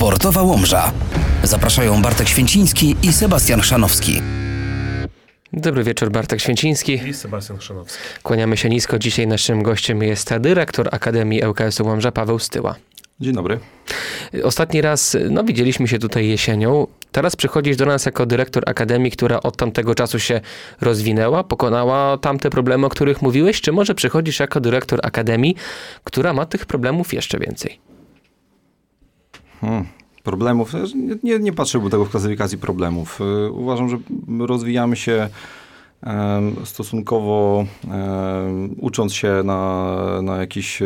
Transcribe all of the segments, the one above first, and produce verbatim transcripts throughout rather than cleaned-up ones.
Sportowa Łomża. Zapraszają Bartek Święciński i Sebastian Chrzanowski. Dobry wieczór, Bartek Święciński i Sebastian Chrzanowski. Kłaniamy się nisko. Dzisiaj naszym gościem jest dyrektor Akademii L K S-u Łomża, Paweł Styła. Dzień dobry. Ostatni raz, no widzieliśmy się tutaj jesienią. Teraz przychodzisz do nas jako dyrektor Akademii, która od tamtego czasu się rozwinęła, pokonała tamte problemy, o których mówiłeś, czy może przychodzisz jako dyrektor Akademii, która ma tych problemów jeszcze więcej? Hmm. Problemów? Nie, nie, nie patrzyłbym tego w klasyfikacji problemów. Uważam, że rozwijamy się um, stosunkowo um, ucząc się na, na jakichś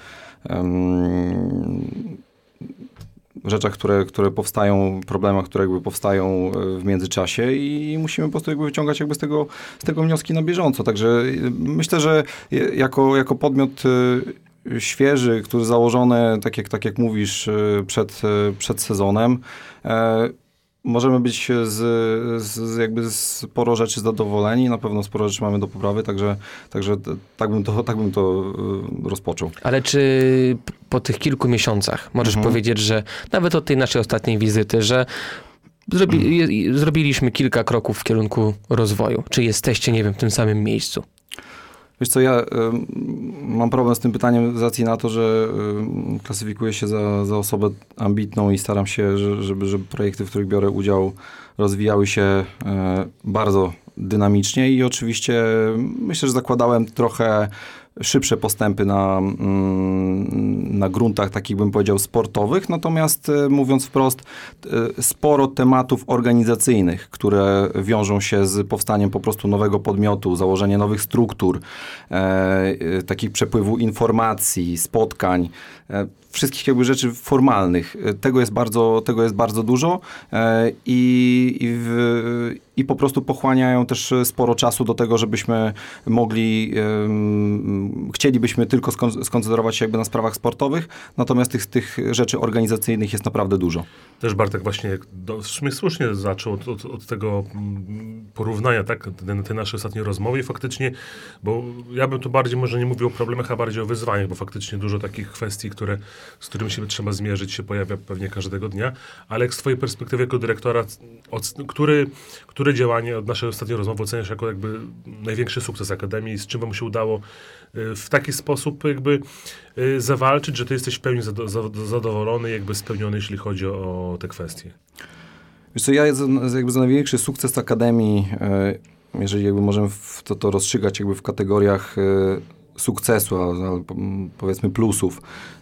um, rzeczach, które, które powstają, problemach, które jakby powstają w międzyczasie i musimy po prostu jakby wyciągać jakby z tego, z tego wnioski na bieżąco. Także myślę, że jako, jako podmiot świeży, który założony, tak jak, tak jak mówisz, przed, przed sezonem, e, możemy być z, z jakby sporo rzeczy zadowoleni, na pewno sporo rzeczy mamy do poprawy, także, także tak, bym to, tak bym to rozpoczął. Ale czy po tych kilku miesiącach możesz mhm. powiedzieć, że nawet od tej naszej ostatniej wizyty, że zrobi, mhm. zrobiliśmy kilka kroków w kierunku rozwoju? Czy jesteście, nie wiem, w tym samym miejscu? Wiesz co, ja y, mam problem z tym pytaniem z racji na to, że y, klasyfikuję się za, za osobę ambitną i staram się, że, żeby, żeby projekty, w których biorę udział, rozwijały się y, bardzo dynamicznie i oczywiście myślę, że zakładałem trochę szybsze postępy na, na gruntach takich, bym powiedział, sportowych. Natomiast mówiąc wprost, sporo tematów organizacyjnych, które wiążą się z powstaniem po prostu nowego podmiotu, założenie nowych struktur, e, takich przepływu informacji, spotkań, e, wszystkich jakby rzeczy formalnych. Tego jest bardzo, tego jest bardzo dużo e, i, i, w, i po prostu pochłaniają też sporo czasu do tego, żebyśmy mogli, e, chcielibyśmy tylko skon- skoncentrować się jakby na sprawach sportowych, natomiast tych, tych rzeczy organizacyjnych jest naprawdę dużo. Też Bartek właśnie do, w sumie słusznie zaczął od, od, od tego porównania, tak, te, te nasze ostatnie rozmowy i faktycznie, bo ja bym tu bardziej może nie mówił o problemach, a bardziej o wyzwaniach, bo faktycznie dużo takich kwestii, które z którymi się trzeba zmierzyć, się pojawia pewnie każdego dnia, ale jak z twojej perspektywy jako dyrektora, od, który, które działanie od naszej ostatniej rozmowy oceniasz jako jakby największy sukces Akademii i z czym wam się udało w taki sposób jakby zawalczyć, że ty jesteś w pełni zadowolony, jakby spełniony, jeśli chodzi o te kwestie? Wiesz co, ja jakby za największy sukces Akademii, jeżeli jakby możemy to, to rozstrzygać jakby w kategoriach sukcesu, a powiedzmy plusów,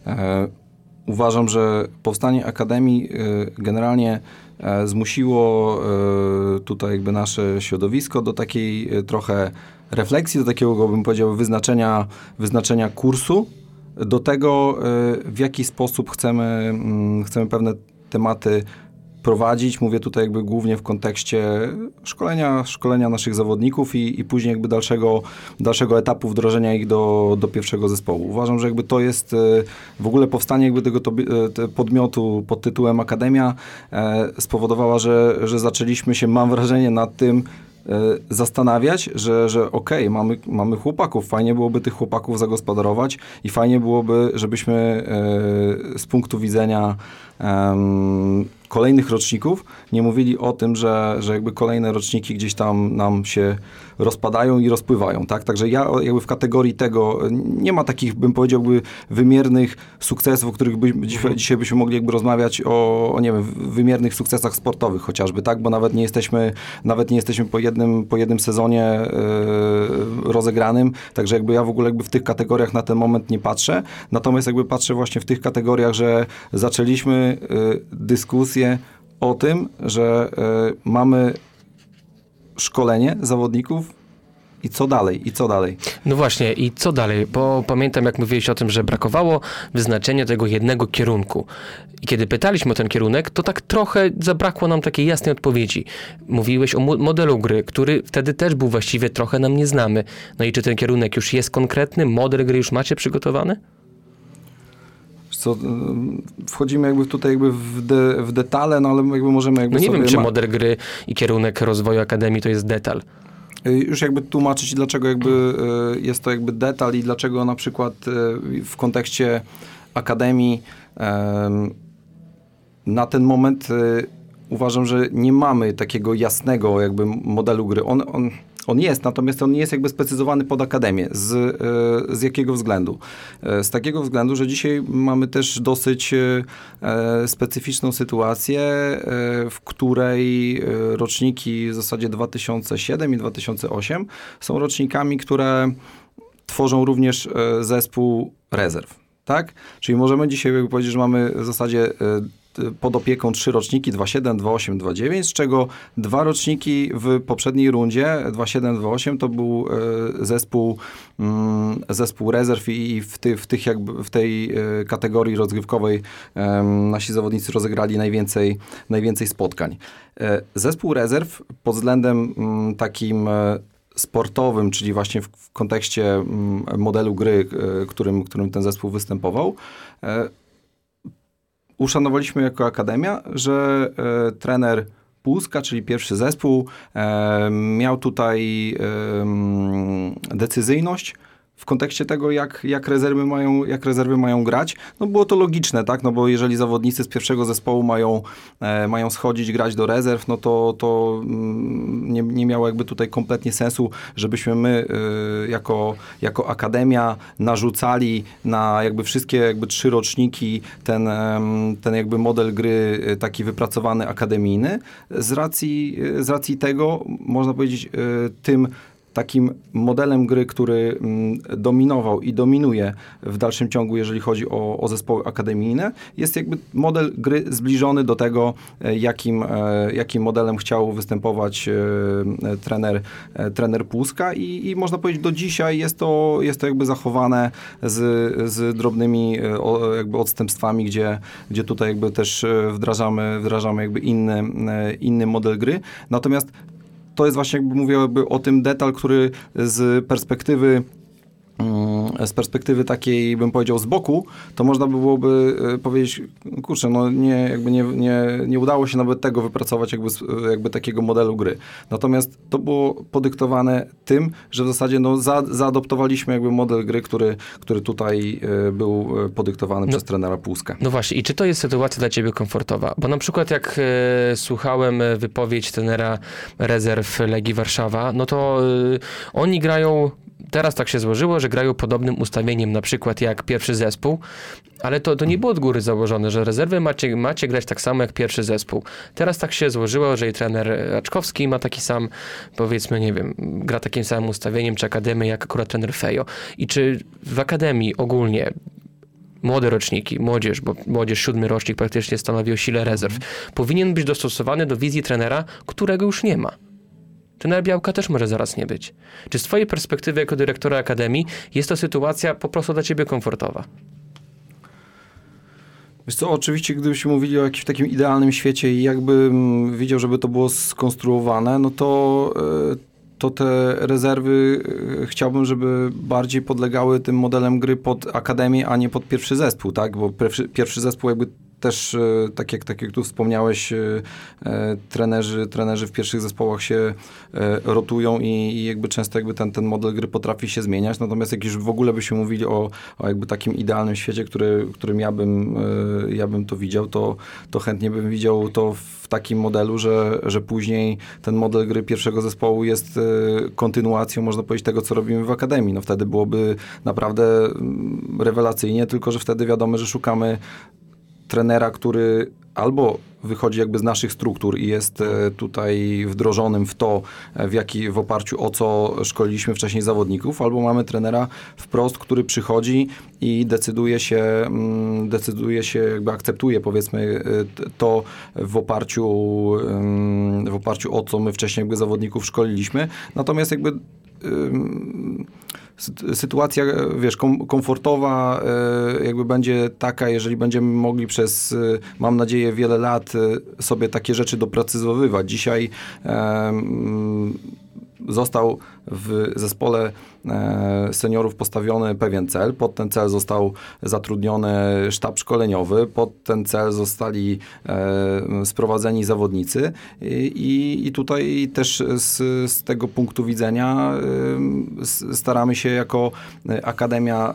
uważam, że powstanie Akademii generalnie zmusiło tutaj jakby nasze środowisko do takiej trochę refleksji, do takiego, bym powiedział, wyznaczenia, wyznaczenia kursu, do tego, w jaki sposób chcemy, chcemy pewne tematy prowadzić. Mówię tutaj jakby głównie w kontekście szkolenia, szkolenia naszych zawodników i, i później jakby dalszego, dalszego etapu wdrożenia ich do, do pierwszego zespołu. Uważam, że jakby to jest w ogóle powstanie jakby tego to, podmiotu pod tytułem Akademia spowodowała, że, że zaczęliśmy się, mam wrażenie, nad tym zastanawiać, że, że okej, okay, mamy, mamy chłopaków, fajnie byłoby tych chłopaków zagospodarować i fajnie byłoby, żebyśmy e, z punktu widzenia e, kolejnych roczników nie mówili o tym, że, że jakby kolejne roczniki gdzieś tam nam się rozpadają i rozpływają, tak? Także ja jakby w kategorii tego nie ma takich, bym powiedział, wymiernych sukcesów, o których by, dzisiaj, dzisiaj byśmy mogli jakby rozmawiać o, o, nie wiem, wymiernych sukcesach sportowych chociażby, tak? Bo nawet nie jesteśmy, nawet nie jesteśmy po jednym, po jednym sezonie yy, rozegranym, także jakby ja w ogóle jakby w tych kategoriach na ten moment nie patrzę, natomiast jakby patrzę właśnie w tych kategoriach, że zaczęliśmy yy, dyskusję o tym, że yy, mamy szkolenie zawodników i co dalej, i co dalej. No właśnie, i co dalej? Bo pamiętam, jak mówiłeś o tym, że brakowało wyznaczenia tego jednego kierunku. I kiedy pytaliśmy o ten kierunek, to tak trochę zabrakło nam takiej jasnej odpowiedzi. Mówiłeś o modelu gry, który wtedy też był właściwie trochę nam nieznany. No i czy ten kierunek już jest konkretny? Model gry już macie przygotowany? Co, wchodzimy jakby tutaj jakby w, de, w detale, no ale jakby możemy jakby No nie sobie wiem, czy ma... model gry i kierunek rozwoju Akademii to jest detal. Już jakby tłumaczyć, dlaczego jakby jest to jakby detal i dlaczego na przykład w kontekście Akademii na ten moment y, uważam, że nie mamy takiego jasnego jakby modelu gry. On, on, on jest, natomiast on nie jest jakby sprecyzowany pod akademię. Z, y, z jakiego względu? Y, z takiego względu, że dzisiaj mamy też dosyć y, specyficzną sytuację, y, w której y, roczniki w zasadzie dwa tysiące siedem i dwa tysiące osiem są rocznikami, które tworzą również y, zespół rezerw. Tak? Czyli możemy dzisiaj jakby powiedzieć, że mamy w zasadzie y, pod opieką trzy roczniki, dwa siedem, dwa osiem, dwa dziewięć, z czego dwa roczniki w poprzedniej rundzie, dwa siedem, dwa osiem, to był y, zespół, y, zespół rezerw i w, ty, w, tych jakby, w tej y, kategorii rozgrywkowej y, nasi zawodnicy rozegrali najwięcej, najwięcej spotkań. Y, zespół rezerw pod względem y, takim y, sportowym, czyli właśnie w, w kontekście y, modelu gry, y, którym, którym ten zespół występował, y, uszanowaliśmy jako akademia, że e, trener Płuska, czyli pierwszy zespół, e, miał tutaj e, decyzyjność w kontekście tego, jak, jak, rezerwy mają, jak rezerwy mają grać. No było to logiczne, tak? No bo jeżeli zawodnicy z pierwszego zespołu mają, e, mają schodzić, grać do rezerw, no to, to mm, nie, nie miało jakby tutaj kompletnie sensu, żebyśmy my e, jako, jako akademia narzucali na jakby wszystkie jakby trzy roczniki ten, e, ten jakby model gry e, taki wypracowany akademijny. Z racji, z racji tego, można powiedzieć, e, tym takim modelem gry, który mm, dominował i dominuje w dalszym ciągu, jeżeli chodzi o, o zespoły akademijne, jest jakby model gry zbliżony do tego, e, jakim, e, jakim modelem chciał występować e, trener, e, trener Płuska i, i można powiedzieć, do dzisiaj jest to, jest to jakby zachowane z, z drobnymi e, o, jakby odstępstwami, gdzie, gdzie tutaj jakby też e, wdrażamy, wdrażamy jakby inny, e, inny model gry. Natomiast to jest właśnie, jakby mówię jakby o tym detal, który z perspektywy z perspektywy takiej, bym powiedział, z boku, to można by byłoby powiedzieć, kurczę, no nie, jakby nie, nie, nie udało się nawet tego wypracować jakby, jakby takiego modelu gry. Natomiast to było podyktowane tym, że w zasadzie no, za, zaadoptowaliśmy jakby model gry, który, który tutaj był podyktowany no, przez trenera Płuska. No właśnie, i czy to jest sytuacja dla ciebie komfortowa? Bo na przykład jak e, słuchałem wypowiedź trenera rezerw Legii Warszawa, no to e, oni grają. Teraz tak się złożyło, że grają podobnym ustawieniem, na przykład jak pierwszy zespół, ale to, to nie było od góry założone, że rezerwy macie, macie grać tak samo jak pierwszy zespół. Teraz tak się złożyło, że i trener Raczkowski ma taki sam, powiedzmy, nie wiem, gra takim samym ustawieniem, czy akademii, jak akurat trener Fejo. I czy w akademii ogólnie młode roczniki, młodzież, bo młodzież siódmy rocznik praktycznie stanowi o sile rezerw, powinien być dostosowany do wizji trenera, którego już nie ma. Trenera Białka też może zaraz nie być. Czy z twojej perspektywy jako dyrektora akademii jest to sytuacja po prostu dla ciebie komfortowa? Wiesz co, oczywiście gdybyśmy mówili o jakimś takim idealnym świecie i jakbym widział, żeby to było skonstruowane, no to, to te rezerwy chciałbym, żeby bardziej podlegały tym modelem gry pod akademię, a nie pod pierwszy zespół, tak? Bo pierwszy, pierwszy zespół jakby też, tak jak, tak jak tu wspomniałeś, trenerzy, trenerzy w pierwszych zespołach się rotują i, i jakby często jakby ten, ten model gry potrafi się zmieniać. Natomiast jak już w ogóle byśmy mówili o, o jakby takim idealnym świecie, który, którym ja bym, ja bym to widział, to, to chętnie bym widział to w takim modelu, że, że później ten model gry pierwszego zespołu jest kontynuacją, można powiedzieć, tego, co robimy w akademii. No wtedy byłoby naprawdę rewelacyjnie, tylko że wtedy wiadomo, że szukamy trenera, który albo wychodzi jakby z naszych struktur i jest tutaj wdrożonym w to, w, jaki, w oparciu o co szkoliliśmy wcześniej zawodników, albo mamy trenera wprost, który przychodzi i decyduje się, decyduje się jakby akceptuje, powiedzmy, to w oparciu, w oparciu o co my wcześniej jakby zawodników szkoliliśmy. Natomiast jakby sytuacja, wiesz, kom, komfortowa jakby będzie taka, jeżeli będziemy mogli przez, mam nadzieję, wiele lat sobie takie rzeczy doprecyzowywać. Dzisiaj um, został w zespole e, seniorów postawiony pewien cel. Pod ten cel został zatrudniony sztab szkoleniowy. Pod ten cel zostali e, sprowadzeni zawodnicy. I, i tutaj też z, z tego punktu widzenia e, staramy się jako akademia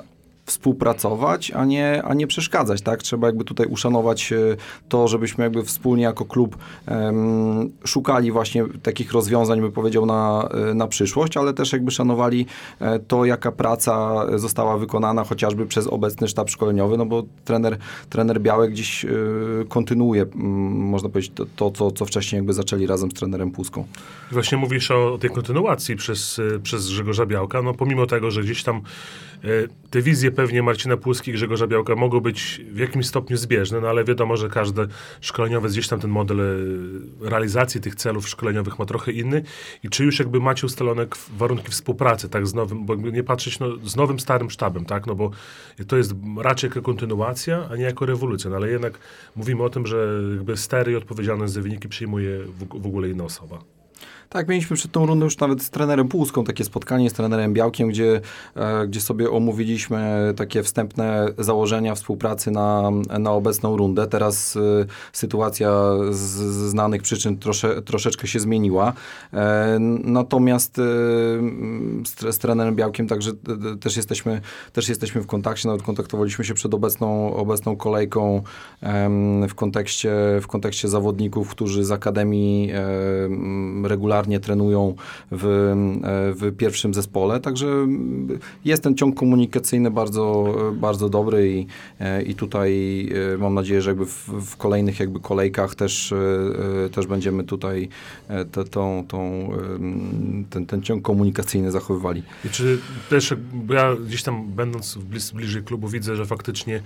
współpracować, a nie, a nie przeszkadzać, tak? Trzeba jakby tutaj uszanować to, żebyśmy jakby wspólnie jako klub um, szukali właśnie takich rozwiązań, bym powiedział, na, na przyszłość, ale też jakby szanowali to, jaka praca została wykonana chociażby przez obecny sztab szkoleniowy, no bo trener, trener Białek gdzieś y, kontynuuje, y, można powiedzieć, to, to co, co wcześniej jakby zaczęli razem z trenerem Puską. Właśnie mówisz o tej kontynuacji przez, przez Grzegorza Białka, no pomimo tego, że gdzieś tam y, te wizje pewnie Marcina Puski i Grzegorza Białka mogą być w jakimś stopniu zbieżne, no ale wiadomo, że każdy szkoleniowiec gdzieś tam ten model realizacji tych celów szkoleniowych ma trochę inny i czy już jakby macie ustalone warunki współpracy, tak, z nowym, bo jakby nie patrzeć, no, z nowym, starym sztabem, tak, no bo to jest raczej jako kontynuacja, a nie jako rewolucja, no ale jednak mówimy o tym, że jakby stery i odpowiedzialność za wyniki przyjmuje w, w ogóle inna osoba. Tak, mieliśmy przed tą rundą już nawet z trenerem Pułską takie spotkanie z trenerem Białkiem, gdzie, e, gdzie sobie omówiliśmy takie wstępne założenia współpracy na, na obecną rundę. Teraz e, sytuacja z, z znanych przyczyn trosze, troszeczkę się zmieniła. E, natomiast e, z, z trenerem Białkiem także e, też, jesteśmy, też jesteśmy w kontakcie, nawet kontaktowaliśmy się przed obecną, obecną kolejką e, w, kontekście, w kontekście zawodników, którzy z Akademii e, regularnie trenują w, w pierwszym zespole, także jest ten ciąg komunikacyjny bardzo, bardzo dobry i, i tutaj mam nadzieję, że jakby w, w kolejnych jakby kolejkach też, też będziemy tutaj te, tą, tą, ten, ten ciąg komunikacyjny zachowywali. I czy też, bo ja gdzieś tam będąc bliż, bliżej klubu widzę, że faktycznie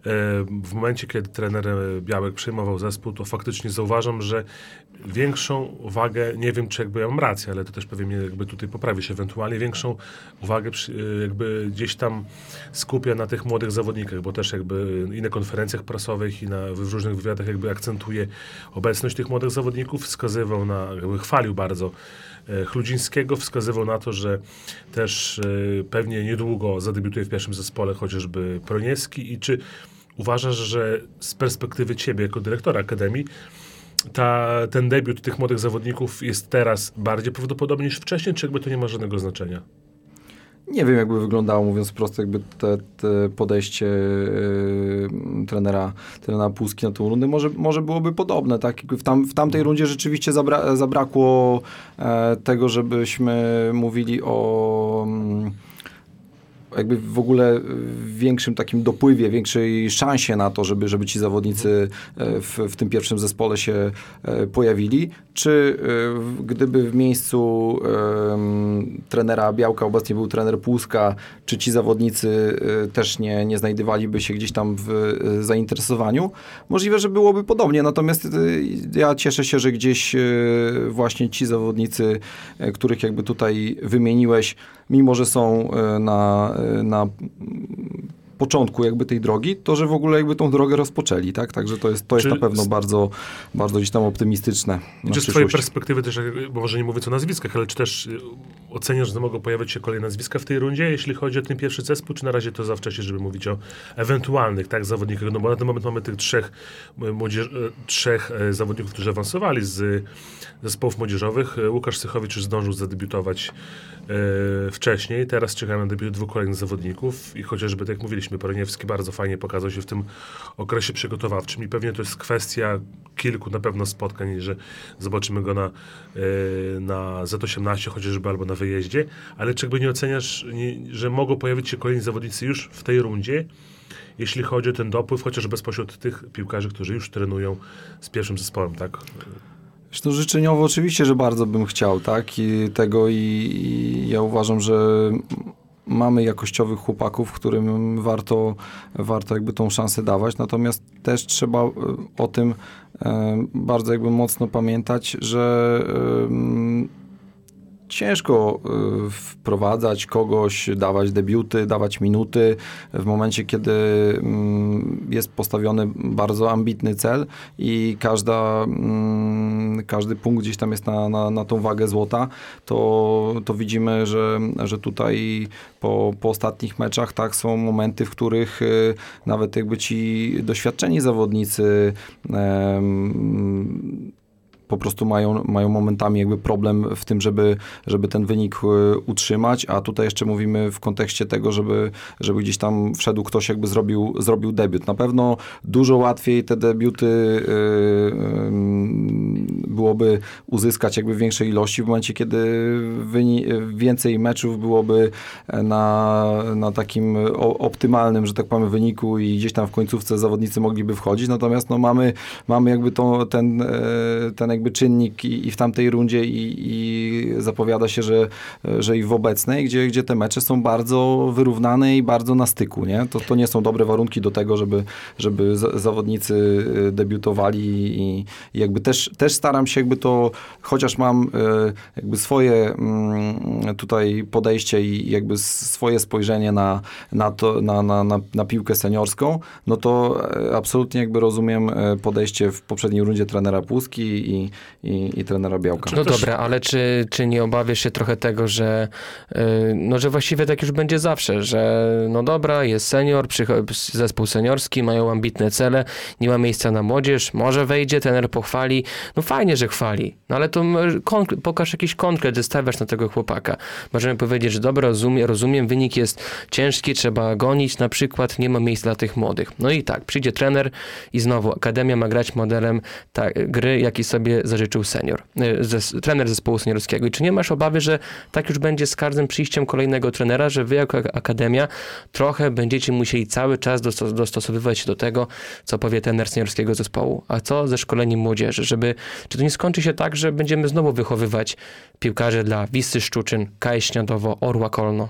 w momencie, kiedy trener Białek przejmował zespół, to faktycznie zauważam, że większą uwagę, nie wiem, czy jakby ja mam rację, ale to też pewnie mnie jakby tutaj poprawi się ewentualnie, większą uwagę jakby gdzieś tam skupia na tych młodych zawodnikach, bo też jakby i na konferencjach prasowych, i na, w różnych wywiadach jakby akcentuje obecność tych młodych zawodników, wskazywał na, jakby chwalił bardzo Chludzińskiego, wskazywał na to, że też pewnie niedługo zadebiutuje w pierwszym zespole chociażby Proniewski i czy uważasz, że z perspektywy ciebie jako dyrektora Akademii Ta, ten debiut tych młodych zawodników jest teraz bardziej prawdopodobny niż wcześniej, czy jakby to nie ma żadnego znaczenia? Nie wiem, jakby wyglądało, mówiąc prosto, jakby te, te podejście yy, trenera, trenera Puski na tą rundę. Może, może byłoby podobne, tak? W, tam, w tamtej rundzie rzeczywiście zabra, zabrakło e, tego, żebyśmy mówili o... Mm, jakby w ogóle większym takim dopływie, większej szansie na to, żeby, żeby ci zawodnicy w, w tym pierwszym zespole się pojawili. Czy gdyby w miejscu um, trenera Białka obecnie był trener Puska, czy ci zawodnicy też nie, nie znajdowaliby się gdzieś tam w zainteresowaniu? Możliwe, że byłoby podobnie, natomiast ja cieszę się, że gdzieś właśnie ci zawodnicy, których jakby tutaj wymieniłeś, mimo że są na, na początku jakby tej drogi, to że w ogóle jakby tą drogę rozpoczęli, tak? Także to jest, to jest na pewno bardzo, bardzo gdzieś tam optymistyczne. Czy z twojej perspektywy też, bo może nie mówię o nazwiskach, ale czy też oceniasz, że mogą pojawiać się kolejne nazwiska w tej rundzie, jeśli chodzi o ten pierwszy zespół, czy na razie to za wcześnie, żeby mówić o ewentualnych, tak, zawodnikach? No bo na ten moment mamy tych trzech, młodzież, trzech zawodników, którzy awansowali z zespołów młodzieżowych. Łukasz Sychowicz już zdążył zadebiutować e, wcześniej, teraz czekamy na debiut dwóch kolejnych zawodników i chociażby, tak jak mówiliśmy, Proniewski bardzo fajnie pokazał się w tym okresie przygotowawczym i pewnie to jest kwestia kilku na pewno spotkań, że zobaczymy go na, e, na Z osiemnaście chociażby albo na wyjeździe, ale czy jakby nie oceniasz, nie, że mogą pojawić się kolejni zawodnicy już w tej rundzie, jeśli chodzi o ten dopływ, chociaż bezpośród tych piłkarzy, którzy już trenują z pierwszym zespołem, tak? Zresztą życzeniowo oczywiście, że bardzo bym chciał, tak? I tego i, i ja uważam, że mamy jakościowych chłopaków, którym warto, warto jakby tą szansę dawać, natomiast też trzeba o tym e, bardzo jakby mocno pamiętać, że e, ciężko y, wprowadzać kogoś, dawać debiuty, dawać minuty w momencie, kiedy y, jest postawiony bardzo ambitny cel i każda, y, każdy punkt gdzieś tam jest na, na, na tą wagę złota, to, to widzimy, że, że tutaj po, po ostatnich meczach tak są momenty, w których y, nawet jakby ci doświadczeni zawodnicy y, po prostu mają, mają momentami jakby problem w tym, żeby, żeby ten wynik utrzymać, a tutaj jeszcze mówimy w kontekście tego, żeby, żeby gdzieś tam wszedł ktoś, jakby zrobił, zrobił debiut. Na pewno dużo łatwiej te debiuty yy, yy, byłoby uzyskać jakby w większej ilości w momencie, kiedy wyni- więcej meczów byłoby na, na takim optymalnym, że tak powiem, wyniku i gdzieś tam w końcówce zawodnicy mogliby wchodzić, natomiast no mamy, mamy jakby to, ten, ten jakby czynnik i, i w tamtej rundzie i, i zapowiada się, że, że i w obecnej, gdzie, gdzie te mecze są bardzo wyrównane i bardzo na styku, nie? To, to nie są dobre warunki do tego, żeby, żeby z, zawodnicy debiutowali i, i jakby też, też staram się jakby to, chociaż mam jakby swoje tutaj podejście i jakby swoje spojrzenie na, na, to, na, na, na, na piłkę seniorską, no to absolutnie jakby rozumiem podejście w poprzedniej rundzie trenera Puski i, i, i trenera Białka. No dobra, ale czy, czy nie obawiasz się trochę tego, że yy, no, że właściwie tak już będzie zawsze, że no dobra, jest senior, przycho- zespół seniorski, mają ambitne cele, nie ma miejsca na młodzież, może wejdzie, trener pochwali, no fajnie, że chwali, no ale to konkre- pokaż jakiś konkret, że stawiasz na tego chłopaka. Możemy powiedzieć, że dobra, rozumiem, rozumiem, wynik jest ciężki, trzeba gonić, na przykład nie ma miejsca dla tych młodych. No i tak, przyjdzie trener i znowu Akademia ma grać modelem ta, gry, jaki sobie zażyczył senior, zes, trener zespołu seniorskiego. I czy nie masz obawy, że tak już będzie z każdym przyjściem kolejnego trenera, że wy jako Akademia trochę będziecie musieli cały czas dostos- dostosowywać się do tego, co powie trener seniorskiego zespołu, a co ze szkoleniem młodzieży, żeby, czy to nie skończy się tak, że będziemy znowu wychowywać piłkarzy dla Wisły Szczuczyn, K S Śniadowo, Orła Kolno?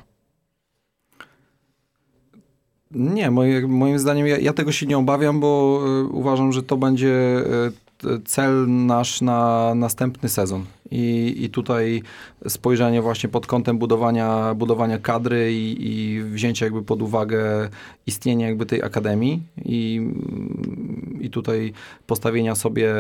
Nie, moje, moim zdaniem ja, ja tego się nie obawiam, bo y, uważam, że to będzie y, cel nasz na następny sezon. I, i tutaj spojrzenie właśnie pod kątem budowania, budowania kadry i, i wzięcia jakby pod uwagę istnienia jakby tej akademii i, i tutaj postawienia sobie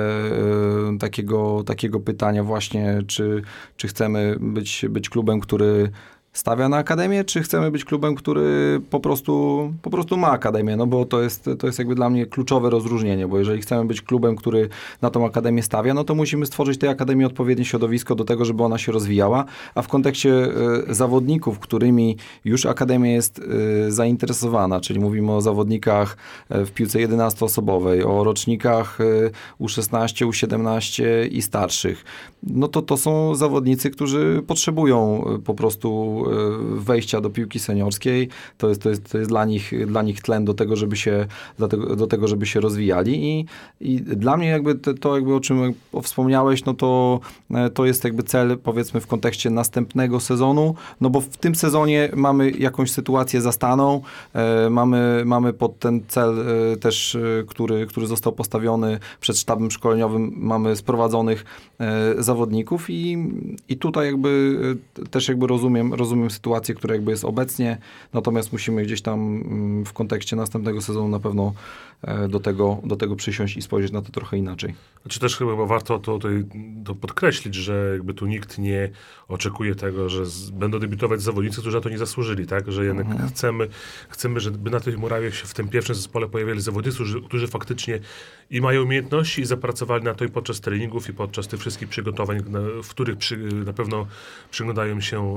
y, takiego, takiego pytania właśnie, czy, czy chcemy być, być klubem, który stawia na akademię, czy chcemy być klubem, który po prostu, po prostu ma akademię, no bo to jest, to jest jakby dla mnie kluczowe rozróżnienie, bo jeżeli chcemy być klubem, który na tą akademię stawia, no to musimy stworzyć tej akademii odpowiednie środowisko do tego, żeby ona się rozwijała, a w kontekście y, zawodników, którymi już akademia jest y, zainteresowana, czyli mówimy o zawodnikach w piłce jedenastoosobowej, o rocznikach y, U szesnaście, U siedemnaście i starszych, no to to są zawodnicy, którzy potrzebują y, po prostu wejścia do piłki seniorskiej, to jest, to jest, to jest dla nich, dla nich tlen do tego, żeby się, do tego, do tego, żeby się rozwijali i, i dla mnie jakby to, to jakby o czym wspomniałeś, no to, to jest jakby cel powiedzmy w kontekście następnego sezonu, no bo w tym sezonie mamy jakąś sytuację zastaną, e, mamy, mamy pod ten cel e, też, e, który, który został postawiony przed sztabem szkoleniowym, mamy sprowadzonych e, zawodników i, i tutaj jakby e, też jakby rozumiem, rozumiem sytuację, która jakby jest obecnie, natomiast musimy gdzieś tam w kontekście następnego sezonu na pewno do tego, do tego przysiąść i spojrzeć na to trochę inaczej. Znaczy też chyba warto to, to, to podkreślić, że jakby tu nikt nie oczekuje tego, że z, będą debiutować zawodnicy, którzy na to nie zasłużyli, tak? Że jednak mhm. chcemy, chcemy, żeby na tych murawiach się w tym pierwszym zespole pojawiali zawodnicy, którzy, którzy faktycznie i mają umiejętności i zapracowali na to i podczas treningów, i podczas tych wszystkich przygotowań, na, w których przy, na pewno przyglądają się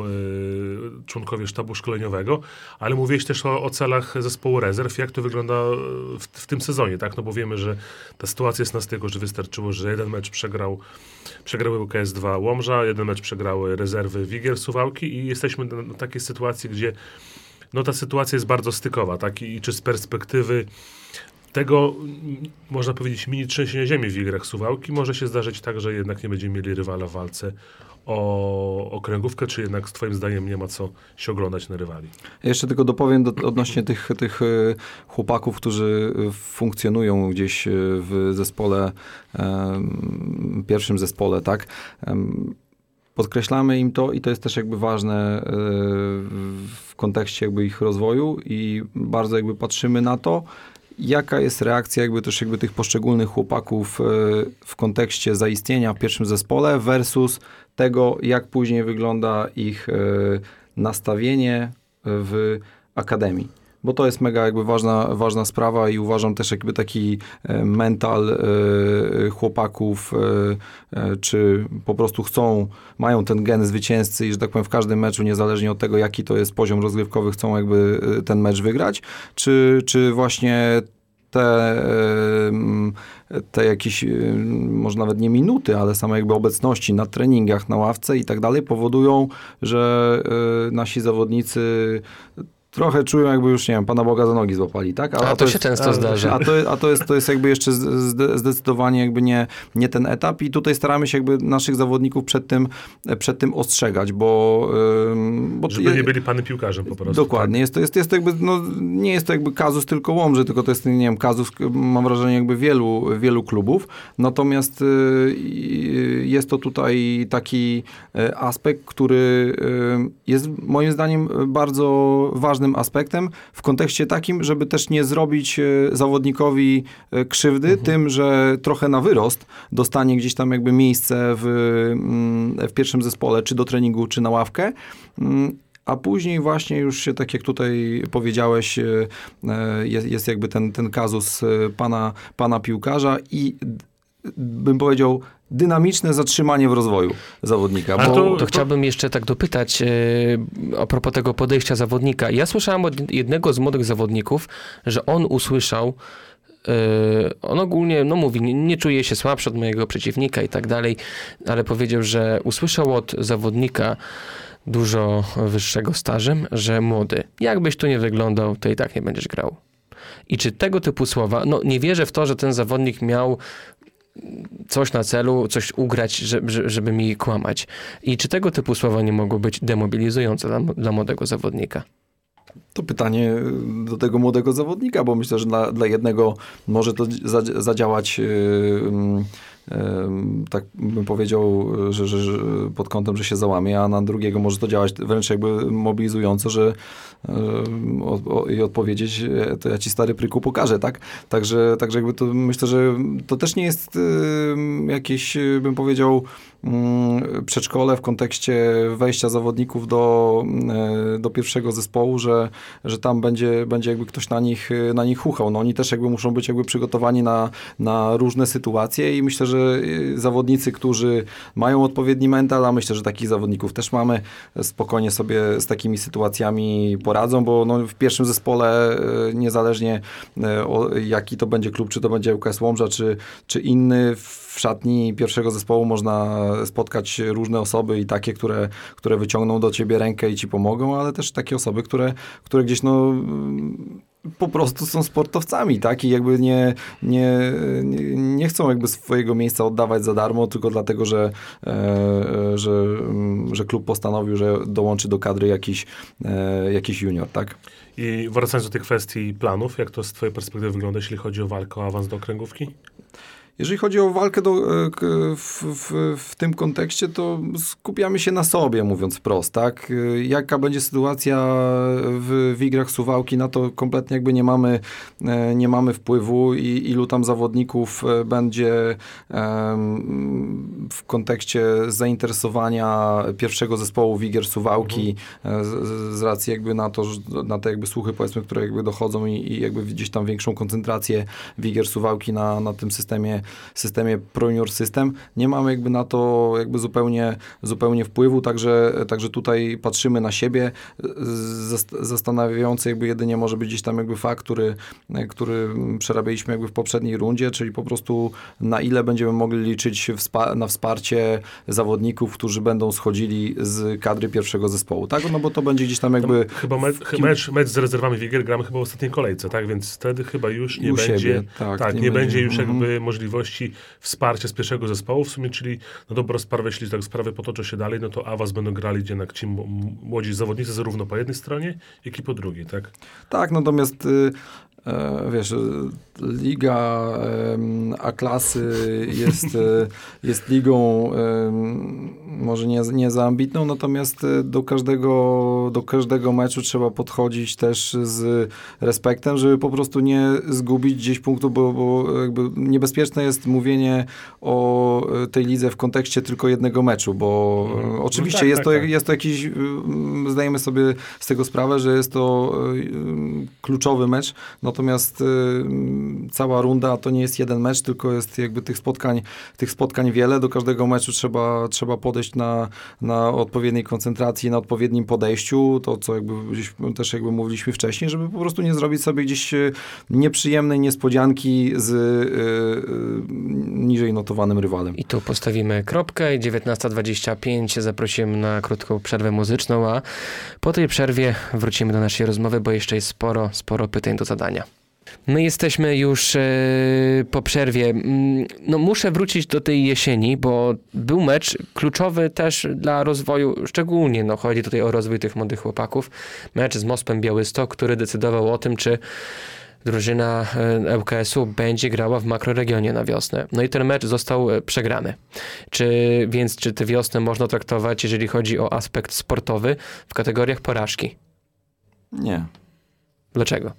y, członkowie sztabu szkoleniowego, ale mówiłeś też o, o celach zespołu rezerw, jak to wygląda w, w tym sezonie, tak? No bo wiemy, że ta sytuacja jest na styku, że wystarczyło, że jeden mecz przegrał, przegrały K S dwa Łomża, jeden mecz przegrały rezerwy Wigier Suwałki i jesteśmy na, na takiej sytuacji, gdzie no ta sytuacja jest bardzo stykowa, tak? I, i czy z perspektywy tego, można powiedzieć, mini trzęsienia ziemi w Igrach Suwałki może się zdarzyć tak, że jednak nie będziemy mieli rywala w walce o okręgówkę, czy jednak z twoim zdaniem nie ma co się oglądać na rywali? Ja jeszcze tylko dopowiem do, odnośnie tych, tych chłopaków, którzy funkcjonują gdzieś w zespole, um, pierwszym zespole, tak? Um, podkreślamy im to i to jest też jakby ważne y, w kontekście jakby ich rozwoju i bardzo jakby patrzymy na to, jaka jest reakcja jakby też jakby tych poszczególnych chłopaków w kontekście zaistnienia w pierwszym zespole versus tego, jak później wygląda ich nastawienie w akademii. bo to jest mega jakby ważna, ważna sprawa i uważam też jakby taki mental chłopaków, czy po prostu chcą, mają ten gen zwycięzcy i, że tak powiem, w każdym meczu, niezależnie od tego, jaki to jest poziom rozgrywkowy, chcą jakby ten mecz wygrać, czy, czy właśnie te, te jakieś, może nawet nie minuty, ale same jakby obecności na treningach, na ławce i tak dalej powodują, że nasi zawodnicy trochę czują, jakby już, nie wiem, Pana Boga za nogi złapali, tak? A, a to, to jest, się często a, zdarza. A, to, a to, jest, to jest jakby jeszcze zdecydowanie jakby nie, nie ten etap i tutaj staramy się jakby naszych zawodników przed tym, przed tym ostrzegać, bo... bo Żeby je, nie byli Pany piłkarzem po prostu. Dokładnie. Tak? Jest, to, jest, jest to jakby, no, nie jest to jakby kazus tylko Łomży, tylko to jest, nie wiem, kazus, mam wrażenie, jakby wielu, wielu klubów. Natomiast jest to tutaj taki aspekt, który jest moim zdaniem bardzo ważny aspektem w kontekście takim, żeby też nie zrobić zawodnikowi krzywdy mhm. tym, że trochę na wyrost dostanie gdzieś tam jakby miejsce w, w pierwszym zespole, czy do treningu, czy na ławkę. A później właśnie już się, tak jak tutaj powiedziałeś, jest, jest jakby ten, ten kazus pana, pana piłkarza i bym powiedział dynamiczne zatrzymanie w rozwoju zawodnika. Bo... To, to chciałbym jeszcze tak dopytać yy, a propos tego podejścia zawodnika. Ja słyszałem od jednego z młodych zawodników, że on usłyszał, yy, on ogólnie, no mówi, nie, nie czuje się słabszy od mojego przeciwnika i tak dalej, ale powiedział, że usłyszał od zawodnika dużo wyższego stażem, że młody, jakbyś tu nie wyglądał, to i tak nie będziesz grał. I czy tego typu słowa, no nie wierzę w to, że ten zawodnik miał coś na celu, coś ugrać, żeby, żeby mi kłamać. I czy tego typu słowa nie mogą być demobilizujące dla, dla młodego zawodnika? To pytanie do tego młodego zawodnika, bo myślę, że dla, dla jednego może to zadziałać yy, yy, tak bym powiedział, że, że, że pod kątem, że się załamie, a na drugiego może to działać wręcz jakby mobilizująco, że yy, o, o, i odpowiedzieć, to ja ci stary pryku pokażę, tak? Także, także jakby to myślę, że to też nie jest yy, jakieś, bym powiedział, przedszkole w kontekście wejścia zawodników do, do pierwszego zespołu, że, że tam będzie, będzie jakby ktoś na nich, na nich chuchał. No oni też jakby muszą być jakby przygotowani na, na różne sytuacje i myślę, że zawodnicy, którzy mają odpowiedni mental, a myślę, że takich zawodników też mamy, spokojnie sobie z takimi sytuacjami poradzą, bo no w pierwszym zespole niezależnie o jaki to będzie klub, czy to będzie ŁKS Łomża, czy, czy inny, w szatni pierwszego zespołu można spotkać różne osoby i takie, które, które wyciągną do ciebie rękę i ci pomogą, ale też takie osoby, które, które gdzieś no po prostu są sportowcami, tak? I jakby nie, nie, nie chcą jakby swojego miejsca oddawać za darmo, tylko dlatego, że, e, że, że klub postanowił, że dołączy do kadry jakiś, e, jakiś junior, tak? I wracając do tych kwestii planów, jak to z twojej perspektywy wygląda, jeśli chodzi o walkę o awans do okręgówki? Jeżeli chodzi o walkę do, w, w, w tym kontekście, to skupiamy się na sobie, mówiąc wprost, tak? Jaka będzie sytuacja w Wigrach Suwałki, na to kompletnie jakby nie mamy, nie mamy wpływu i ilu tam zawodników będzie w kontekście zainteresowania pierwszego zespołu Wigier Suwałki mhm. z, z racji jakby na to, na te jakby słuchy, powiedzmy, które jakby dochodzą i, i jakby gdzieś tam większą koncentrację Wigier Suwałki na, na tym systemie systemie ProJunior System. Nie mamy jakby na to jakby zupełnie, zupełnie wpływu, także, także tutaj patrzymy na siebie. Zastanawiający jakby jedynie może być gdzieś tam jakby fakt, który, który przerabialiśmy jakby w poprzedniej rundzie, czyli po prostu na ile będziemy mogli liczyć wspa- na wsparcie zawodników, którzy będą schodzili z kadry pierwszego zespołu, tak? No bo to będzie gdzieś tam jakby... No, chyba me- kim... mecz, mecz z rezerwami Wigier gramy chyba w ostatniej kolejce, tak? Więc wtedy chyba już nie U będzie... Siebie, tak, tak, nie, nie będzie, będzie już mhm. jakby możliwości wsparcia z pierwszego zespołu w sumie, czyli no dobra sprawa, jeśli tak sprawy potoczą się dalej, no to awans będą grali jednak ci młodzi zawodnicy zarówno po jednej stronie, jak i po drugiej, tak? Tak, natomiast y, e, wiesz, liga e, A-klasy jest, e, jest ligą e, może nie, nie za ambitną, natomiast do każdego, do każdego meczu trzeba podchodzić też z respektem, żeby po prostu nie zgubić gdzieś punktu, bo, bo jakby niebezpieczne jest mówienie o tej lidze w kontekście tylko jednego meczu, bo hmm. oczywiście no tak, jest, tak, to, tak. jest to jakiś, zdajemy sobie z tego sprawę, że jest to kluczowy mecz, natomiast cała runda to nie jest jeden mecz, tylko jest jakby tych spotkań, tych spotkań wiele, do każdego meczu trzeba, trzeba podejść na, na odpowiedniej koncentracji, na odpowiednim podejściu, to co jakby gdzieś też jakby mówiliśmy wcześniej, żeby po prostu nie zrobić sobie gdzieś nieprzyjemnej niespodzianki z y, y, niżej notowanym rywalem. I tu postawimy kropkę. dziewiętnasta dwadzieścia pięć zaprosimy na krótką przerwę muzyczną, a po tej przerwie wrócimy do naszej rozmowy, bo jeszcze jest sporo, sporo pytań do zadania. My jesteśmy już e, po przerwie. No, muszę wrócić do tej jesieni, bo był mecz kluczowy też dla rozwoju, szczególnie no, chodzi tutaj o rozwój tych młodych chłopaków. Mecz z Mospem Białystok, który decydował o tym, czy drużyna L K S u będzie grała w makroregionie na wiosnę. No i ten mecz został przegrany. Czy, więc czy tę wiosnę można traktować, jeżeli chodzi o aspekt sportowy, w kategoriach porażki? Nie. Dlaczego?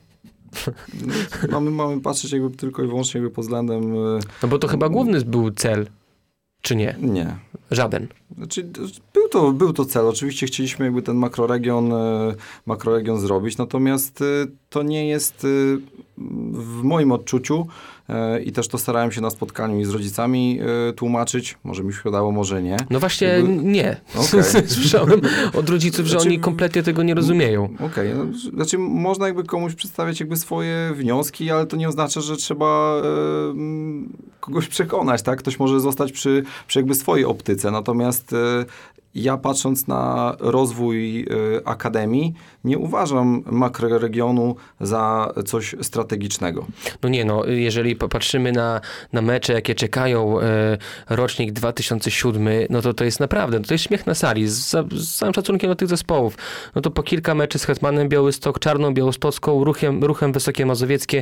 mamy, mamy patrzeć jakby tylko i wyłącznie jakby pod względem... No bo to chyba główny był cel, czy nie? Nie. Żaden. Znaczy, był to, był to cel. Oczywiście chcieliśmy jakby ten makroregion, makroregion zrobić, natomiast to nie jest w moim odczuciu i też to starałem się na spotkaniu i z rodzicami tłumaczyć. Może mi się udało, może nie. No właśnie jakby... nie. Okay. Słyszałem od rodziców, że znaczy, oni kompletnie tego nie rozumieją. Okej. Okay. No, znaczy można jakby komuś przedstawiać jakby swoje wnioski, ale to nie oznacza, że trzeba e, kogoś przekonać, tak? Ktoś może zostać przy, przy jakby swojej optyce. Natomiast e, ja patrząc na rozwój y, akademii, nie uważam makroregionu za coś strategicznego. No nie, no jeżeli popatrzymy na, na mecze, jakie czekają y, rocznik dwa tysiące siódmy, no to to jest naprawdę, to jest śmiech na sali, z, z całym szacunkiem do tych zespołów. No to po kilka meczy z Hetmanem Białystok, Czarną Białostocką, Ruchem, Ruchem Wysokie Mazowieckie,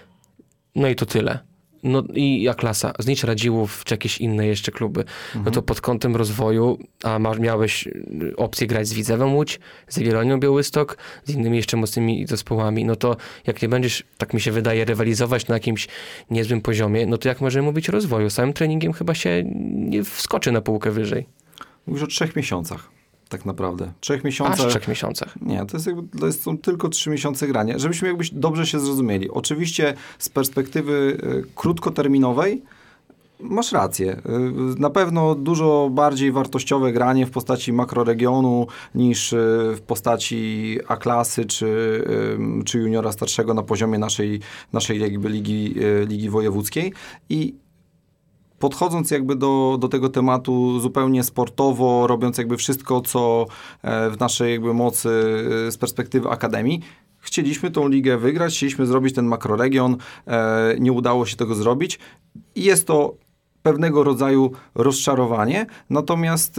no i to tyle. No i A-klasa, Znicz Radziłów, czy jakieś inne jeszcze kluby. Mhm. No to pod kątem rozwoju, a masz, miałeś opcję grać z Widzewem Łódź, z Jagiellonią Białystok, z innymi jeszcze mocnymi zespołami, no to jak nie będziesz, tak mi się wydaje, rywalizować na jakimś niezłym poziomie, no to jak możemy mówić o rozwoju? Samym treningiem chyba się nie wskoczy na półkę wyżej. Mówisz o trzech miesiącach. Tak naprawdę. Trzech miesiącach. Aż trzech miesiącach. Nie, to, jest jakby, to są tylko trzy miesiące grania. Żebyśmy jakby dobrze się zrozumieli. Oczywiście z perspektywy y, krótkoterminowej masz rację. Y, na pewno dużo bardziej wartościowe granie w postaci makroregionu niż y, w postaci A-klasy czy, y, czy juniora starszego na poziomie naszej, naszej jakby ligi, y, ligi wojewódzkiej. I podchodząc jakby do, do tego tematu zupełnie sportowo, robiąc jakby wszystko, co w naszej jakby mocy z perspektywy akademii, chcieliśmy tą ligę wygrać, chcieliśmy zrobić ten makroregion, nie udało się tego zrobić i jest to pewnego rodzaju rozczarowanie, natomiast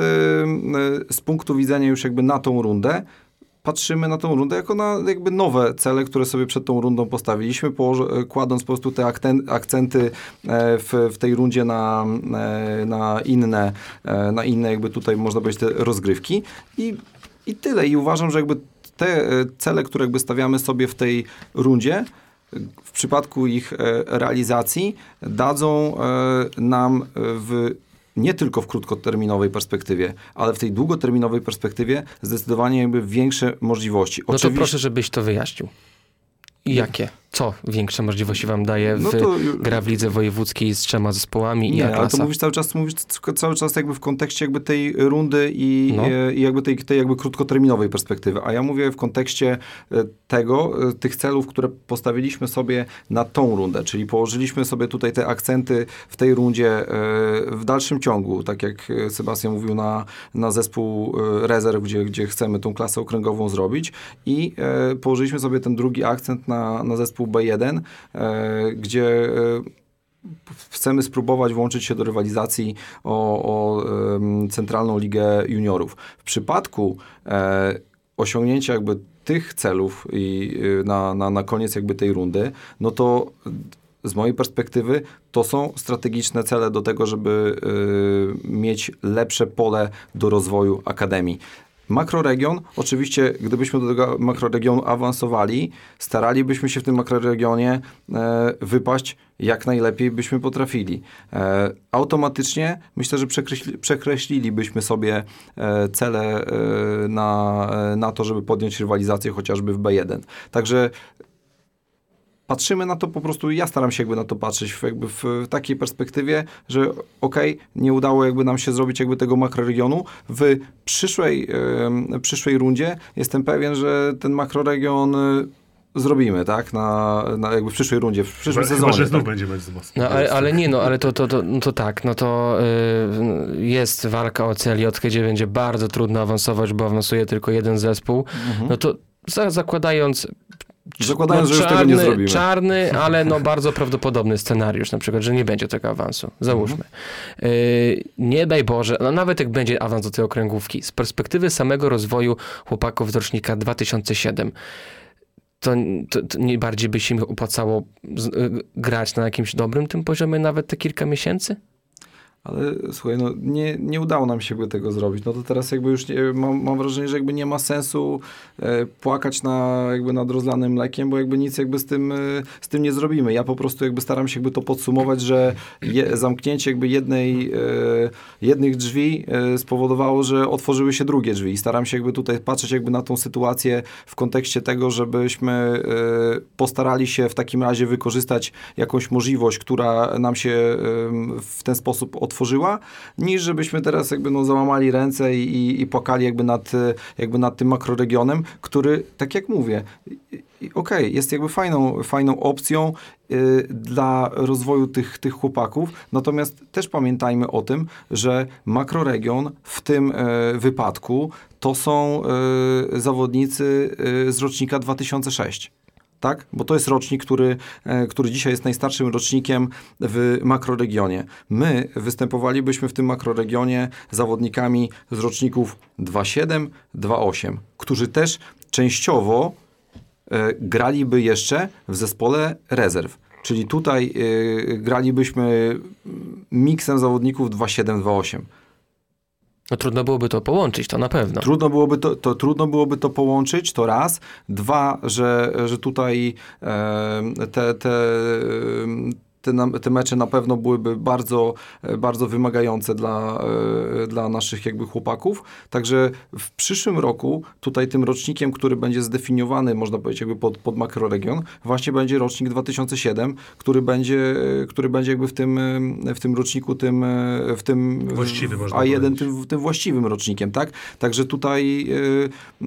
z punktu widzenia już jakby na tą rundę, patrzymy na tą rundę jako na jakby nowe cele, które sobie przed tą rundą postawiliśmy, położ- kładąc po prostu te akcenty w, w tej rundzie na, na inne, na inne jakby tutaj można powiedzieć te rozgrywki i, i tyle. I uważam, że jakby te cele, które jakby stawiamy sobie w tej rundzie, w przypadku ich realizacji dadzą nam w nie tylko w krótkoterminowej perspektywie, ale w tej długoterminowej perspektywie zdecydowanie jakby większe możliwości. No Oczywiście... to proszę, żebyś to wyjaśnił. I jakie? Co większe możliwości wam daje w no to... gra w lidze wojewódzkiej z trzema zespołami nie, i A-klasa? Ale to mówisz cały czas, mówisz cały czas jakby w kontekście jakby tej rundy i, no. i jakby tej, tej jakby krótkoterminowej perspektywy. A ja mówię w kontekście tego, tych celów, które postawiliśmy sobie na tą rundę, czyli położyliśmy sobie tutaj te akcenty w tej rundzie w dalszym ciągu, tak jak Sebastian mówił, na, na zespół rezerw, gdzie, gdzie chcemy tą klasę okręgową zrobić i położyliśmy sobie ten drugi akcent na, na zespół B jeden, e, gdzie e, chcemy spróbować włączyć się do rywalizacji o, o e, Centralną Ligę Juniorów. W przypadku e, osiągnięcia jakby tych celów i e, na, na, na koniec jakby tej rundy, no to z mojej perspektywy to są strategiczne cele do tego, żeby y, mieć lepsze pole do rozwoju Akademii. Makroregion, oczywiście, gdybyśmy do tego makroregionu awansowali, staralibyśmy się w tym makroregionie e, wypaść jak najlepiej byśmy potrafili. E, automatycznie myślę, że przekreśli, przekreślilibyśmy sobie e, cele e, na, e, na to, żeby podjąć rywalizację chociażby w B jeden. Także patrzymy na to po prostu, ja staram się jakby na to patrzeć w, jakby w, w takiej perspektywie, że okej, okay, nie udało jakby nam się zrobić jakby tego makroregionu. W przyszłej, yy, przyszłej rundzie jestem pewien, że ten makroregion yy, zrobimy, tak? Na, na jakby w przyszłej rundzie, w przyszłym Chyba, sezonie. że znów tak? będzie mocno. No, ale, ale nie, no, ale to, to, to, no to tak, no to y, jest walka o C L J, gdzie będzie bardzo trudno awansować, bo awansuje tylko jeden zespół. Mhm. No to za, zakładając Zakładając, no, że czarny, już tego nie zrobimy. Czarny, ale no bardzo prawdopodobny scenariusz, na przykład, że nie będzie tego awansu. Załóżmy. Mhm. Yy, nie daj Boże, no nawet jak będzie awans do tej okręgówki, z perspektywy samego rozwoju chłopaków z rocznika dwa tysiące siedem, to, to, to nie bardziej by się im opłacało z, y, grać na jakimś dobrym tym poziomie nawet te kilka miesięcy? Ale słuchaj, no nie, nie udało nam się jakby tego zrobić. No to teraz jakby już nie, mam, mam wrażenie, że jakby nie ma sensu e, płakać na, jakby nad rozlanym mlekiem, bo jakby nic jakby z tym, e, z tym nie zrobimy. Ja po prostu jakby staram się jakby to podsumować, że je, zamknięcie jakby jednej, e, jednych drzwi e, spowodowało, że otworzyły się drugie drzwi. I staram się jakby tutaj patrzeć jakby na tą sytuację w kontekście tego, żebyśmy e, postarali się w takim razie wykorzystać jakąś możliwość, która nam się e, w ten sposób otworzyła, tworzyła, niż żebyśmy teraz jakby no załamali ręce i, i płakali jakby nad, jakby nad tym makroregionem, który, tak jak mówię, okej, okay, jest jakby fajną, fajną opcją y, dla rozwoju tych, tych chłopaków, natomiast też pamiętajmy o tym, że makroregion w tym y, wypadku to są y, zawodnicy y, z rocznika dwa tysiące szóstego. Tak? Bo to jest rocznik, który, który dzisiaj jest najstarszym rocznikiem w makroregionie. My występowalibyśmy w tym makroregionie zawodnikami z roczników dwa siedem, dwa osiem, którzy też częściowo e, graliby jeszcze w zespole rezerw. Czyli tutaj e, gralibyśmy miksem zawodników dwa siedem, dwa osiem. No trudno byłoby to połączyć, to na pewno. Trudno byłoby to, to, trudno byłoby to połączyć, to raz. Dwa, że, że tutaj e, te, te, te, te mecze na pewno byłyby bardzo, bardzo wymagające dla, dla naszych jakby chłopaków. Także w przyszłym roku tutaj tym rocznikiem, który będzie zdefiniowany, można powiedzieć, jakby pod, pod makroregion, właśnie będzie rocznik dwa tysiące siedem, który będzie, który będzie jakby w tym, w tym roczniku, tym, w tym właściwy, można A jeden, powiedzieć. tym, tym właściwym rocznikiem, tak? Także tutaj y, y,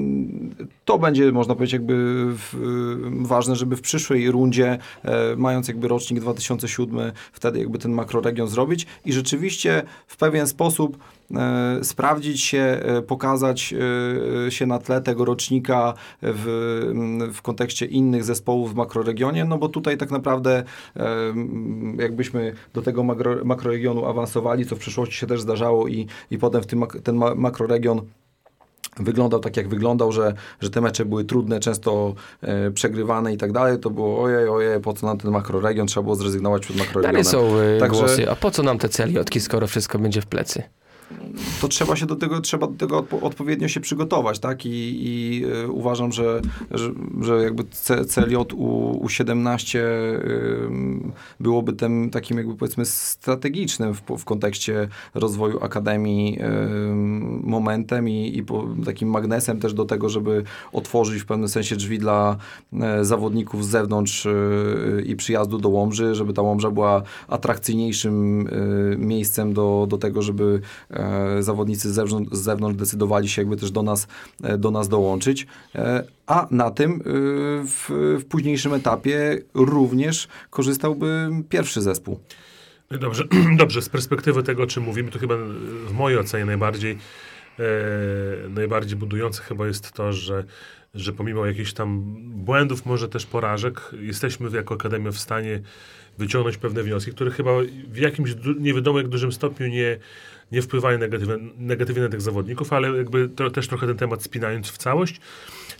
to będzie, można powiedzieć, jakby w, y, ważne, żeby w przyszłej rundzie, y, mając jakby rocznik dwa tysiące siódmy, wtedy jakby ten makroregion zrobić i rzeczywiście w pewien sposób e, sprawdzić się, e, pokazać e, się na tle tego rocznika w, w kontekście innych zespołów w makroregionie, no bo tutaj tak naprawdę e, jakbyśmy do tego makro, makroregionu awansowali, co w przyszłości się też zdarzało i, i potem w tym, ten ma, makroregion wyglądał tak, jak wyglądał, że, że te mecze były trudne, często e, przegrywane i tak dalej, to było ojej, ojej, po co nam ten makroregion, trzeba było zrezygnować przed makroregionem. Dalej są y, Także głosy, a po co nam te celiotki, skoro wszystko będzie w plecy? to trzeba się do tego, trzeba do tego odpo- odpowiednio się przygotować, tak? I, i y, uważam, że, że, że jakby C- CLJ U, U siedemnaście y, byłoby tym takim jakby powiedzmy strategicznym w, w kontekście rozwoju Akademii y, momentem i, i po, takim magnesem też do tego, żeby otworzyć w pewnym sensie drzwi dla y, zawodników z zewnątrz y, i przyjazdu do Łomży, żeby ta Łomża była atrakcyjniejszym y, miejscem do, do tego, żeby y, zawodnicy z zewnątrz, z zewnątrz decydowali się jakby też do nas, do nas dołączyć, a na tym w, w późniejszym etapie również korzystałby pierwszy zespół. Dobrze, dobrze, z perspektywy tego, o czym mówimy, to chyba w mojej ocenie najbardziej e, najbardziej budujące chyba jest to, że, że pomimo jakichś tam błędów, może też porażek, jesteśmy jako Akademia w stanie wyciągnąć pewne wnioski, które chyba w jakimś nie wiadomo jak dużym stopniu nie nie wpływają negatywnie, negatywnie na tych zawodników, ale jakby to, też trochę ten temat spinając w całość,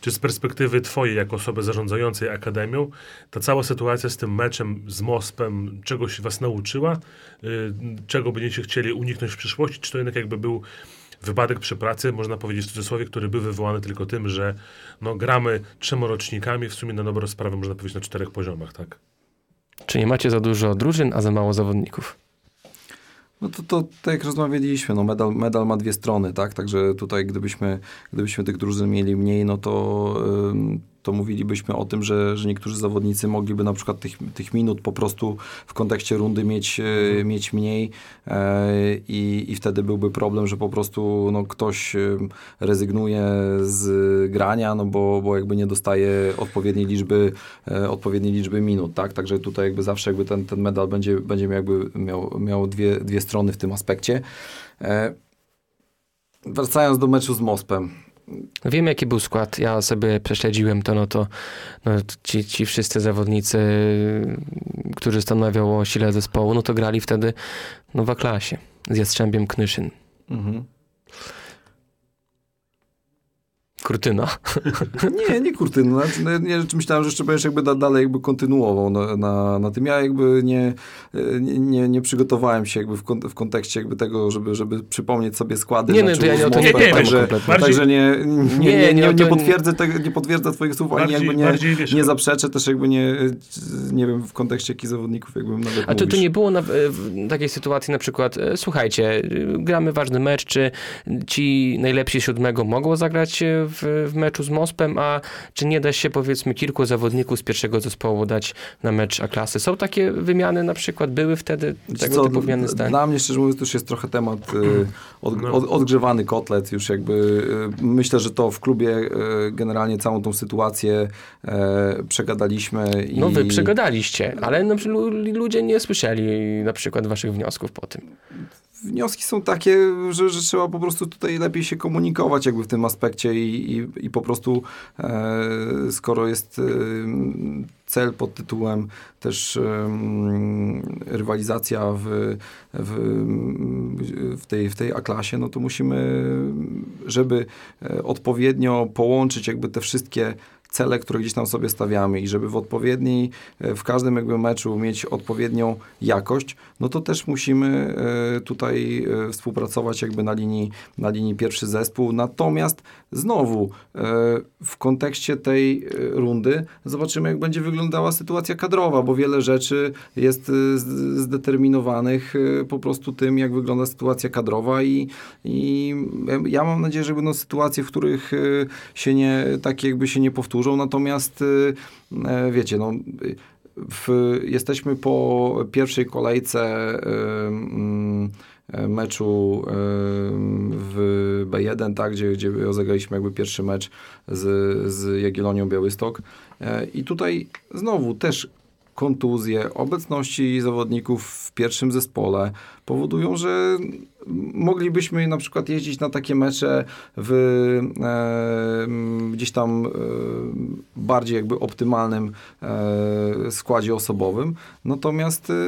czy z perspektywy twojej jako osoby zarządzającej akademią, ta cała sytuacja z tym meczem z Mospem czegoś was nauczyła? Y, czego będziecie chcieli uniknąć w przyszłości? Czy to jednak jakby był wypadek przy pracy, można powiedzieć w cudzysłowie, który był wywołany tylko tym, że no, gramy trzema rocznikami, w sumie na dobrą sprawę można powiedzieć na czterech poziomach, tak? Czy nie macie za dużo drużyn, a za mało zawodników? No to, to tak jak rozmawialiśmy, no medal, medal ma dwie strony, tak? Także tutaj gdybyśmy, gdybyśmy tych drużyn mieli mniej, no to, ym, to mówilibyśmy o tym, że, że niektórzy zawodnicy mogliby na przykład tych, tych minut po prostu w kontekście rundy mieć, yy, mieć mniej yy, i, i wtedy byłby problem, że po prostu no, ktoś yy, rezygnuje z grania, no bo, bo jakby nie dostaje odpowiedniej liczby, yy, odpowiedniej liczby minut, tak? Także tutaj jakby zawsze jakby ten, ten medal będzie, będzie miał, jakby miał, miał dwie, dwie strony w tym aspekcie. Yy, wracając do meczu z Mospem. Wiem, jaki był skład. Ja sobie prześledziłem to, no to no, ci, ci wszyscy zawodnicy, którzy stanowią o sile zespołu, no to grali wtedy no, w A-klasie z Jastrzębiem Knyszyn. Mhm. Kurtyna. Nie, nie Kurtyna. Znaczy, ja myślałem, że jeszcze będziesz jakby da, dalej jakby kontynuował na, na, na tym. Ja jakby nie, nie, nie, nie przygotowałem się jakby w, kont- w kontekście jakby tego, żeby, żeby przypomnieć sobie składy. Nie, no, to ja nie o to nie wiem. Także, kompletnie. także nie, nie, nie, nie, nie, nie, to- potwierdzę tego, nie potwierdzę twoich słów, ani Bardziej- jakby nie, bardziej, wiesz, nie zaprzeczę też jakby nie, nie wiem w kontekście jakich zawodników jakbym nawet A czy mówisz. to nie było na, w takiej sytuacji na przykład, e, słuchajcie, y, gramy ważny mecz, czy ci najlepsi siódmego mogą zagrać e, w, w meczu z Mospem, a czy nie da się powiedzmy kilku zawodników z pierwszego zespołu dać na mecz A-klasy? Są takie wymiany na przykład, były wtedy tego Co, typu wymiany d- zdań? Dla mnie szczerze mówiąc to już jest trochę temat y, od, No. od, odgrzewany kotlet już jakby y, myślę, że to w klubie y, generalnie całą tą sytuację y, przegadaliśmy. I... No wy przegadaliście, ale no, lu- ludzie nie słyszeli na przykład waszych wniosków po tym. Wnioski są takie, że, że trzeba po prostu tutaj lepiej się komunikować jakby w tym aspekcie i, i, i po prostu e, skoro jest e, cel pod tytułem też e, rywalizacja w, w, w tej, w tej A-klasie, no to musimy, żeby e, odpowiednio połączyć jakby te wszystkie cele, które gdzieś tam sobie stawiamy i żeby w odpowiedniej, w każdym jakby meczu mieć odpowiednią jakość, no to też musimy e, tutaj e, współpracować jakby na linii, na linii pierwszy zespół. Natomiast znowu e, w kontekście tej e, rundy zobaczymy, jak będzie wyglądała sytuacja kadrowa, bo wiele rzeczy jest e, z- zdeterminowanych e, po prostu tym, jak wygląda sytuacja kadrowa i, i ja mam nadzieję, że będą sytuacje, w których e, się nie, takie jakby się nie powtórzą. Natomiast e, wiecie, no, w, jesteśmy po pierwszej kolejce e, e, meczu e, w B jeden, tak, gdzie, gdzie rozegraliśmy jakby pierwszy mecz z, z Jagiellonią Białystok. E, I tutaj znowu też kontuzje, obecności zawodników w pierwszym zespole powodują, że moglibyśmy na przykład jeździć na takie mecze w e, gdzieś tam e, bardziej jakby optymalnym e, składzie osobowym. Natomiast e,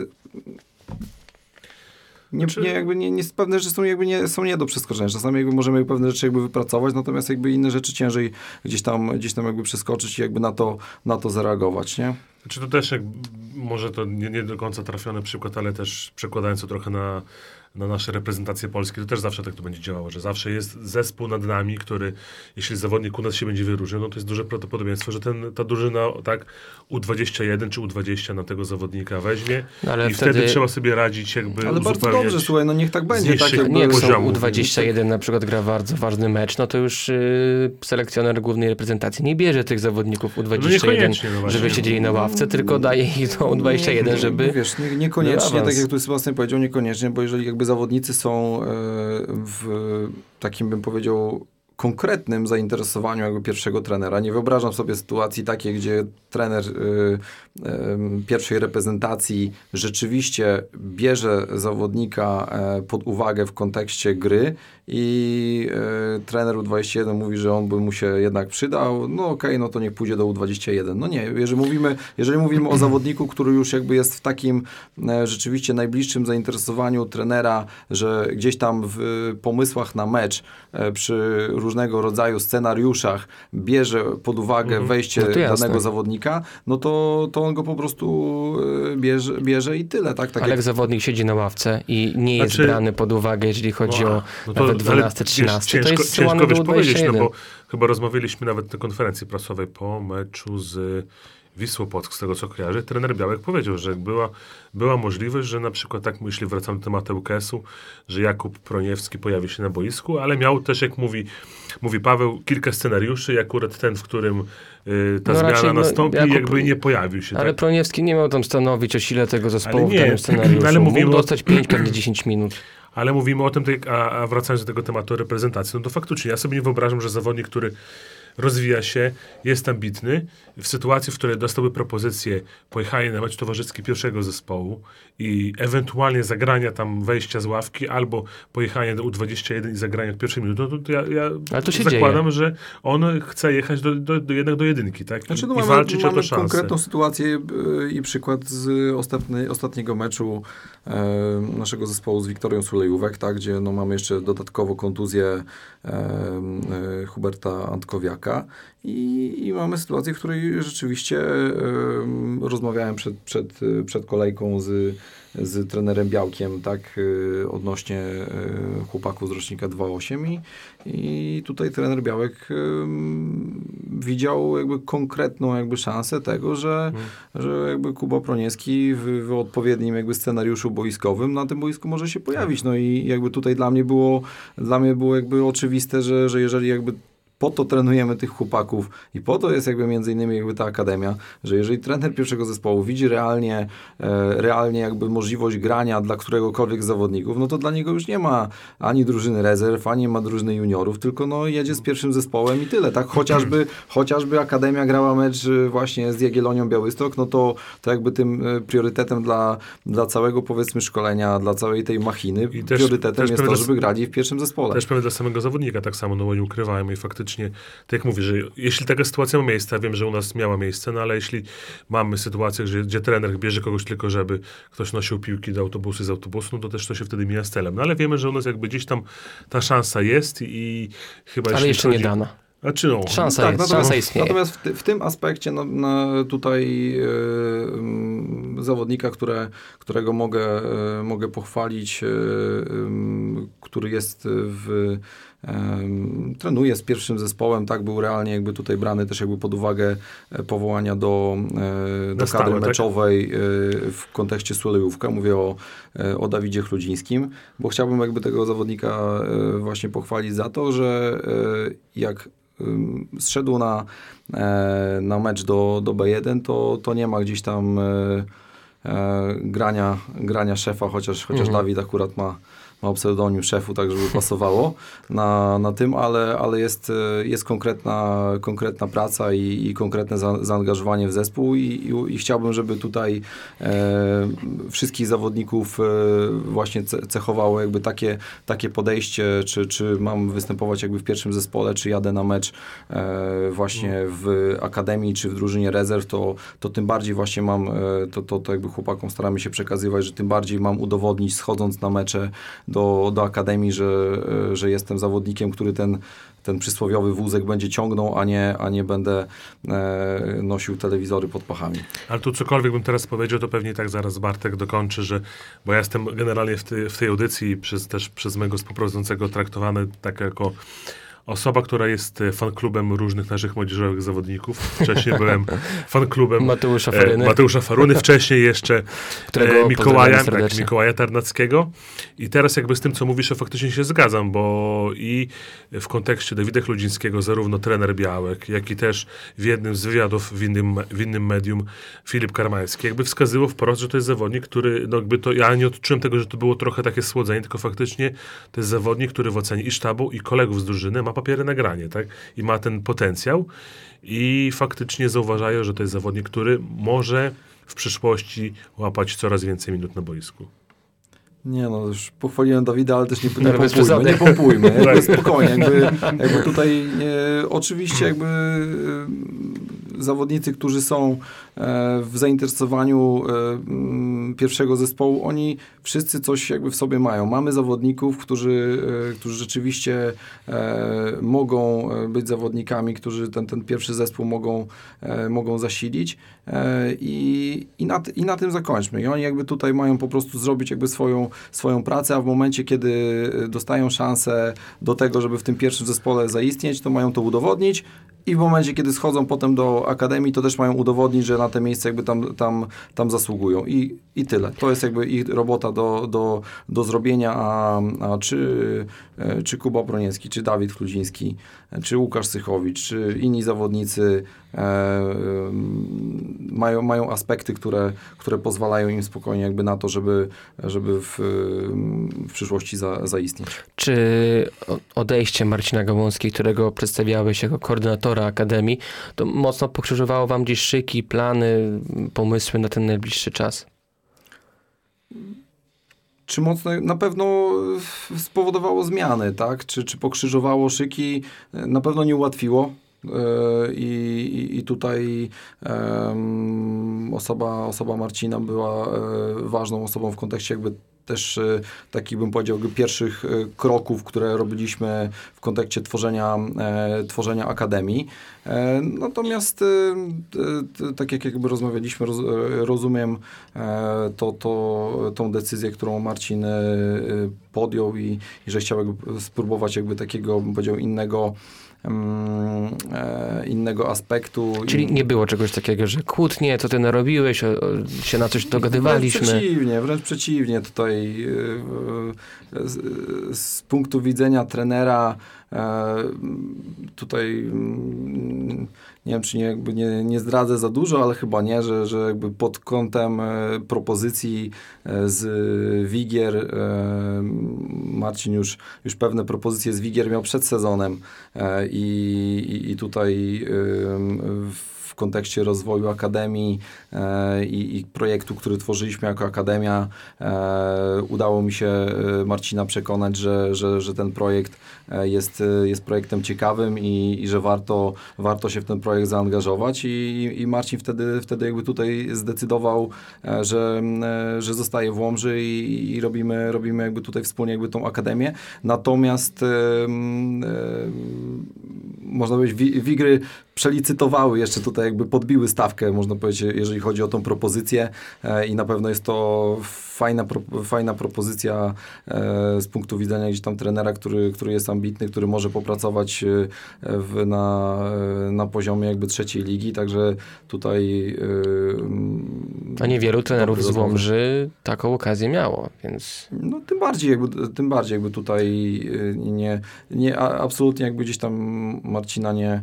nie, Znaczy- nie, jakby nie, nie, pewne rzeczy są jakby nie, są nie do przeskoczenia. Czasami jakby możemy pewne rzeczy jakby wypracować, natomiast jakby inne rzeczy ciężej gdzieś tam, gdzieś tam jakby przeskoczyć i jakby na to, na to zareagować, nie? Czy to też, jak, może to nie, nie do końca trafiony przykład, ale też przekładając to trochę na, na nasze reprezentacje polskie, to też zawsze tak to będzie działało, że zawsze jest zespół nad nami, który, jeśli zawodnik u nas się będzie wyróżniał, no to jest duże prawdopodobieństwo, że ten, ta drużyna tak U dwadzieścia jeden czy U dwadzieścia na tego zawodnika weźmie No, ale i wtedy... wtedy trzeba sobie radzić, jakby Ale bardzo uzupełniać. dobrze, słuchaj, no niech tak będzie. Tak niższych jakby, Nie, jak są poziomów. U dwadzieścia jeden na przykład gra bardzo ważny mecz, no to już yy, selekcjoner głównej reprezentacji nie bierze tych zawodników U dwadzieścia jeden, niekoniecznie, no właśnie. żeby siedzieli na ławce, tylko daje ich do U dwadzieścia jeden, żeby... Wiesz, nie, niekoniecznie, był awans. tak jak tu Sebastian powiedział, niekoniecznie, bo jeżeli jakby zawodnicy są e, w takim, bym powiedział, konkretnym zainteresowaniu jakby pierwszego trenera. Nie wyobrażam sobie sytuacji takiej, gdzie trener y, y, pierwszej reprezentacji rzeczywiście bierze zawodnika e, pod uwagę w kontekście gry i e, trener U dwadzieścia jeden mówi, że on by mu się jednak przydał. No okej, okay, no to niech pójdzie do U dwadzieścia jeden. No nie, jeżeli mówimy, jeżeli mówimy o zawodniku, który już jakby jest w takim e, rzeczywiście najbliższym zainteresowaniu trenera, że gdzieś tam w pomysłach na mecz e, przy różnego rodzaju scenariuszach bierze pod uwagę Mhm. wejście No to jasne. danego zawodnika, no to, to on go po prostu y, bierze, bierze i tyle, tak? tak Ale jak jak zawodnik siedzi na ławce i nie jest Znaczy- brany pod uwagę, jeżeli chodzi No, o no to- nawet ale dwanaście wiesz, trzynaście, to ciężko- jest zsyłany ciężko, wiesz, do powiedzieć, dwudziestego no pierwszego. bo chyba rozmawialiśmy nawet na konferencji prasowej po meczu z Wisłą Płock, z tego co kojarzę. Trener Białek powiedział, że była, była możliwość, że na przykład, tak myślę, wracam do tematu ŁKS-u, że Jakub Proniewski pojawi się na boisku, ale miał też, jak mówi, mówi Paweł, kilka scenariuszy i akurat ten, w którym y, ta No zmiana raczej, no, nastąpi, Jakub- jakby nie pojawił się. Ale tak? Proniewski nie miał tam stanowić o sile tego zespołu Ale w nie, danym scenariuszu. ale mówimy Mógł o- dostać pięć, pewnie dziesięć minut. Ale mówimy o tym, tak, a, a wracając do tego tematu reprezentacji, no to faktycznie ja sobie nie wyobrażam, że zawodnik, który rozwija się, jest ambitny, w sytuacji, w której dostałby propozycję pojechania na mecz towarzyski pierwszego zespołu i ewentualnie zagrania tam wejścia z ławki, albo pojechania do U dwadzieścia jeden i zagrania od pierwszej minuty, no to ja, ja Ale to się zakładam, dzieje. że on chce jechać do, do, do jednak do jedynki, tak? I, Znaczy, no i mamy, walczyć o mamy tę szansę. konkretną sytuację y, i przykład z ostatni, ostatniego meczu e, naszego zespołu z Wiktorią Sulejówek, tak, gdzie no, mamy jeszcze dodatkowo kontuzję e, e, Huberta Antkowiaka i, i mamy sytuację, w której rzeczywiście e, rozmawiałem przed, przed, przed kolejką z, z trenerem Białkiem, tak, e, odnośnie e, chłopaków z rocznika dwa osiem i, i tutaj trener Białek e, widział jakby konkretną jakby szansę tego, że, Hmm. że jakby Kuba Proniewski w, w odpowiednim jakby scenariuszu boiskowym na tym boisku może się pojawić. No i jakby tutaj dla mnie było, dla mnie było jakby oczywiste, że, że jeżeli jakby po to trenujemy tych chłopaków i po to jest jakby między innymi jakby ta akademia, że jeżeli trener pierwszego zespołu widzi realnie, e, realnie jakby możliwość grania dla któregokolwiek z zawodników, no to dla niego już nie ma ani drużyny rezerw, ani ma drużyny juniorów, tylko no jedzie z pierwszym zespołem i tyle, tak? Chociażby, chociażby akademia grała mecz y, właśnie z Jagiellonią Białystok, no to, to jakby tym y, priorytetem dla, dla całego powiedzmy szkolenia, dla całej tej machiny, I też- priorytetem też jest to, pewnie żeby grali w pierwszym zespole. Też pewnie dla samego zawodnika tak samo, no bo nie ukrywajmy i faktycznie, tak jak mówię, że jeśli taka sytuacja ma miejsce, ja wiem, że u nas miała miejsce, no ale jeśli mamy sytuację, że, gdzie trener bierze kogoś tylko, żeby ktoś nosił piłki do autobusu z autobusu, no to też to się wtedy mija z celem. No ale wiemy, że u nas jakby gdzieś tam ta szansa jest i chyba Ale jeśli jeszcze chodzi... nie dana. Znaczy no, Szansa Tak, jest, natomiast, szansa istnieje. natomiast w, ty, w tym aspekcie no, no, tutaj e, m, zawodnika, które, którego mogę, e, mogę pochwalić, e, m, który jest w em, trenuje z pierwszym zespołem, tak, był realnie jakby tutaj brany też jakby pod uwagę e, powołania do, e, do stałe, kadry tak? meczowej e, w kontekście Sulejówka. Mówię o, e, o Dawidzie Chludzińskim, bo chciałbym jakby tego zawodnika e, właśnie pochwalić za to, że e, jak ym, zszedł na, e, na mecz do, do B jeden, to, to nie ma gdzieś tam e, e, grania, grania szefa, chociaż, chociaż Mhm. Dawid akurat ma, ma pseudonim szefu, tak żeby pasowało na, na tym, ale, ale jest, e, jest konkretna, konkretna praca i, i konkretne za, zaangażowanie w zespół i, i, i chciałbym, żeby tutaj e, wszystkich zawodników e, właśnie ce, cechowało jakby takie, takie podejście, czy, czy mam występować jakby w pierwszym zespole, czy jadę na mecz e, właśnie w akademii, czy w drużynie rezerw, to, to tym bardziej właśnie mam, e, to, to, to jakby chłopakom staramy się przekazywać, że tym bardziej mam udowodnić, schodząc na mecze do, do akademii, że, e, że jestem zawodnikiem, który ten, ten przysłowiowy wózek będzie ciągnął, a nie, a nie będę e, nosił telewizory pod pachami. Ale tu cokolwiek bym teraz powiedział, to pewnie tak zaraz Bartek dokończy, że, bo ja jestem generalnie w, ty, w tej audycji przez, też przez mojego współprowadzącego traktowany tak jako osoba, która jest fanklubem różnych naszych młodzieżowych zawodników. Wcześniej byłem fanklubem Mateusza e, Faryny. Mateusza Faruny, wcześniej jeszcze Którego e, Mikołaja, pozdrawiamy tak, serdecznie. Mikołaja Tarnackiego. I teraz jakby z tym, co mówisz, to faktycznie się zgadzam, bo i w kontekście Dawida Chludzińskiego zarówno trener Białek, jak i też w jednym z wywiadów w innym, w innym medium Filip Karmański jakby wskazywał wprost, że to jest zawodnik, który, no jakby to, ja nie odczułem tego, że to było trochę takie słodzenie, tylko faktycznie to jest zawodnik, który w ocenie i sztabu, i kolegów z drużyny ma papiery na granie, tak? I ma ten potencjał i faktycznie zauważają, że to jest zawodnik, który może w przyszłości łapać coraz więcej minut na boisku. Nie no, już pochwaliłem Dawida, ale też nie, nie Ale bez pompujmy, przesady. nie pompujmy, jakby spokojnie, jakby, jakby tutaj e, oczywiście jakby e, zawodnicy, którzy są e, w zainteresowaniu e, m, pierwszego zespołu, oni wszyscy coś jakby w sobie mają. Mamy zawodników, którzy, e, którzy rzeczywiście e, mogą być zawodnikami, którzy ten, ten pierwszy zespół mogą, e, mogą zasilić e, i, i, na, i na tym zakończmy. I oni jakby tutaj mają po prostu zrobić jakby swoją, swoją pracę, a w momencie, kiedy dostają szansę do tego, żeby w tym pierwszym zespole zaistnieć, to mają to udowodnić. I w momencie, kiedy schodzą potem do akademii, to też mają udowodnić, że na te miejsce jakby tam, tam, tam zasługują. I, i tyle. To jest jakby ich robota do, do, do zrobienia, a, a czy, czy Kuba Broniecki, czy Dawid Chludziński, czy Łukasz Sychowicz, czy inni zawodnicy e, mają, mają aspekty, które, które pozwalają im spokojnie jakby na to, żeby, żeby w, w przyszłości za, zaistnieć. Czy odejście Marcina Gałązki, którego przedstawiałeś jako koordynatora Akademii, to mocno pokrzyżowało wam gdzieś szyki, plany, pomysły na ten najbliższy czas? Czy mocno? Na pewno spowodowało zmiany, tak? Czy, czy pokrzyżowało szyki? Na pewno nie ułatwiło. I, i, i tutaj um, osoba, osoba Marcina była um, ważną osobą w kontekście jakby też e, takich, bym powiedział, jakby pierwszych e, kroków, które robiliśmy w kontekście tworzenia, e, tworzenia Akademii. E, natomiast e, e, tak jak jakby rozmawialiśmy, roz, rozumiem e, to, to, tą decyzję, którą Marcin e, podjął i, i że chciał jakby spróbować jakby takiego, bym powiedział, innego innego aspektu. Czyli nie było czegoś takiego, że kłótnie, co ty narobiłeś, o, o, się na coś dogadywaliśmy. Wręcz przeciwnie, wręcz przeciwnie. Tutaj z, z punktu widzenia trenera tutaj nie wiem, czy nie, jakby nie, nie zdradzę za dużo, ale chyba nie, że, że jakby pod kątem propozycji z Wigier Marcin już, już pewne propozycje z Wigier miał przed sezonem i, i, i tutaj w w kontekście rozwoju Akademii e, i, i projektu, który tworzyliśmy jako Akademia, e, udało mi się Marcina przekonać, że, że, że ten projekt jest, jest projektem ciekawym i, i że warto, warto się w ten projekt zaangażować i, i Marcin wtedy, wtedy jakby tutaj zdecydował, że, że zostaje w Łomży i, i robimy, robimy jakby tutaj wspólnie jakby tą Akademię. Natomiast e, e, można powiedzieć, Wigry przelicytowały jeszcze tutaj, jakby podbiły stawkę, można powiedzieć, jeżeli chodzi o tą propozycję e, i na pewno jest to fajna, pro, fajna propozycja e, z punktu widzenia gdzieś tam trenera, który, który jest ambitny, który może popracować w, na, na poziomie jakby trzeciej ligi, także tutaj e, a niewielu trenerów z Łomży taką okazję miało, więc... No tym bardziej jakby, tym bardziej jakby tutaj nie, nie absolutnie jakby gdzieś tam Marcina nie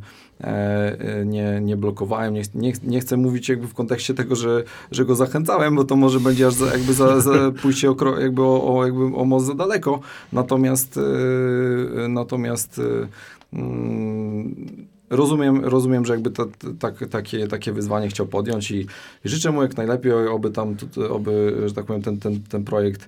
Nie, nie blokowałem, nie, nie, nie chcę mówić jakby w kontekście tego, że, że go zachęcałem, bo to może będzie aż za, jakby za, za pójście o, jakby o, o, jakby o most za daleko, natomiast yy, natomiast yy, Rozumiem, rozumiem, że jakby to, tak, takie, takie wyzwanie chciał podjąć i, i życzę mu jak najlepiej, oby tam, oby, że tak powiem, ten, ten, ten projekt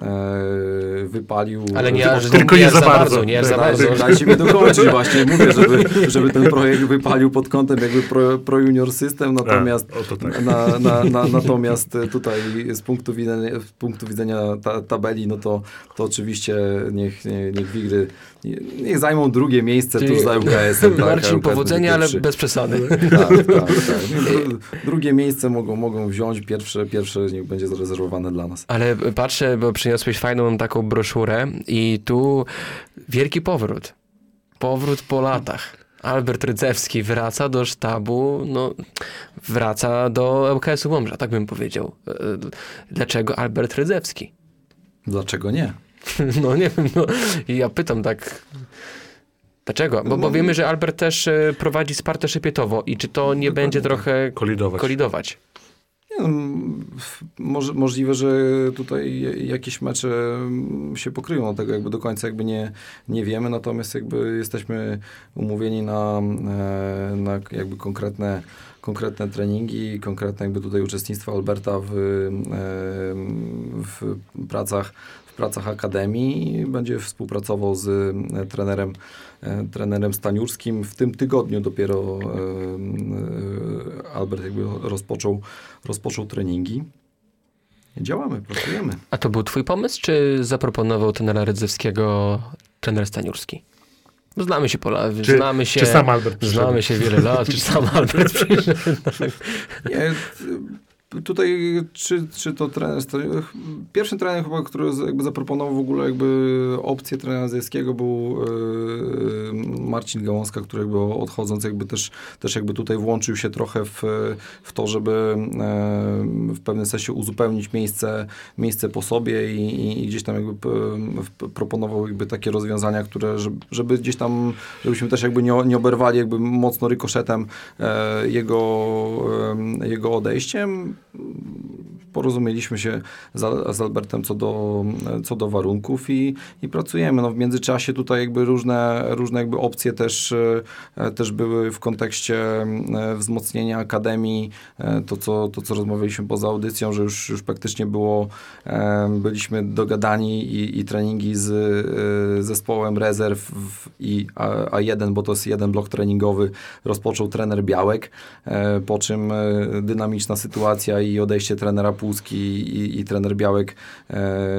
e, wypalił. Ale nie, tylko, że tylko nie, nie nie za bardzo. bardzo, nie za bardzo. Dajcie mi dokończyć właśnie, mówię, żeby, żeby ten projekt wypalił pod kątem jakby pro, pro junior system, natomiast, A, tak. na, na, na, natomiast tutaj z punktu widzenia, z punktu widzenia ta, tabeli, no to, to oczywiście niech, nie, niech Wigry niech zajmą drugie miejsce tuż za U K S-em. Tak, Marcin, powodzenia, ale bez przesady. Tak, tak, tak. Drugie miejsce mogą, mogą wziąć, pierwsze, pierwsze niech będzie zarezerwowane dla nas. Ale patrzę, bo przyniosłeś fajną taką broszurę i tu wielki powrót. Powrót po latach. Albert Rydzewski wraca do sztabu, no wraca do L K S-u Łomża, tak bym powiedział. Dlaczego Albert Rydzewski? Dlaczego nie? No nie wiem, no ja pytam tak, dlaczego? Bo, bo wiemy, że Albert też prowadzi Spartę Szypietowo i czy to nie będzie trochę kolidować? kolidować? Nie, no, może, możliwe, że tutaj jakieś mecze się pokryją, no tego jakby do końca jakby nie, nie wiemy, natomiast jakby jesteśmy umówieni na, na jakby konkretne konkretne treningi, konkretne jakby tutaj uczestnictwo Alberta w, w pracach w pracach Akademii. Będzie współpracował z trenerem, trenerem Staniurskim. W tym tygodniu dopiero Albert jakby rozpoczął, rozpoczął treningi. Działamy, pracujemy. A to był twój pomysł, czy zaproponował trenera Rydzewskiego trener Staniurski? No znamy się Pola, Czy, znamy się. czy sam Albert przyszedł? Znamy się wiele lat, czy sam Albert przyszedł. Nie, tutaj czy, czy to trener, pierwszy trener chyba, który jakby zaproponował w ogóle jakby opcję trenera Zajewskiego był yy, Marcin Gałązka, który jakby odchodząc jakby też, też jakby tutaj włączył się trochę w, w to, żeby yy, w pewnym sensie uzupełnić miejsce, miejsce po sobie i, i, i gdzieś tam jakby p, proponował jakby takie rozwiązania, które żeby, żeby gdzieś tam, żebyśmy też jakby nie, nie oberwali jakby mocno rykoszetem yy, jego, yy, jego odejściem. Porozumieliśmy się z, z Albertem co do, co do warunków i, i pracujemy. No w międzyczasie tutaj jakby różne, różne jakby opcje też, też były w kontekście wzmocnienia akademii. To co, to, co rozmawialiśmy poza audycją, że już, już praktycznie było, byliśmy dogadani i, i treningi z zespołem rezerw i A jeden, bo to jest jeden blok treningowy, rozpoczął trener Białek, po czym dynamiczna sytuacja i odejście trenera Płuski i, i trener Białek e,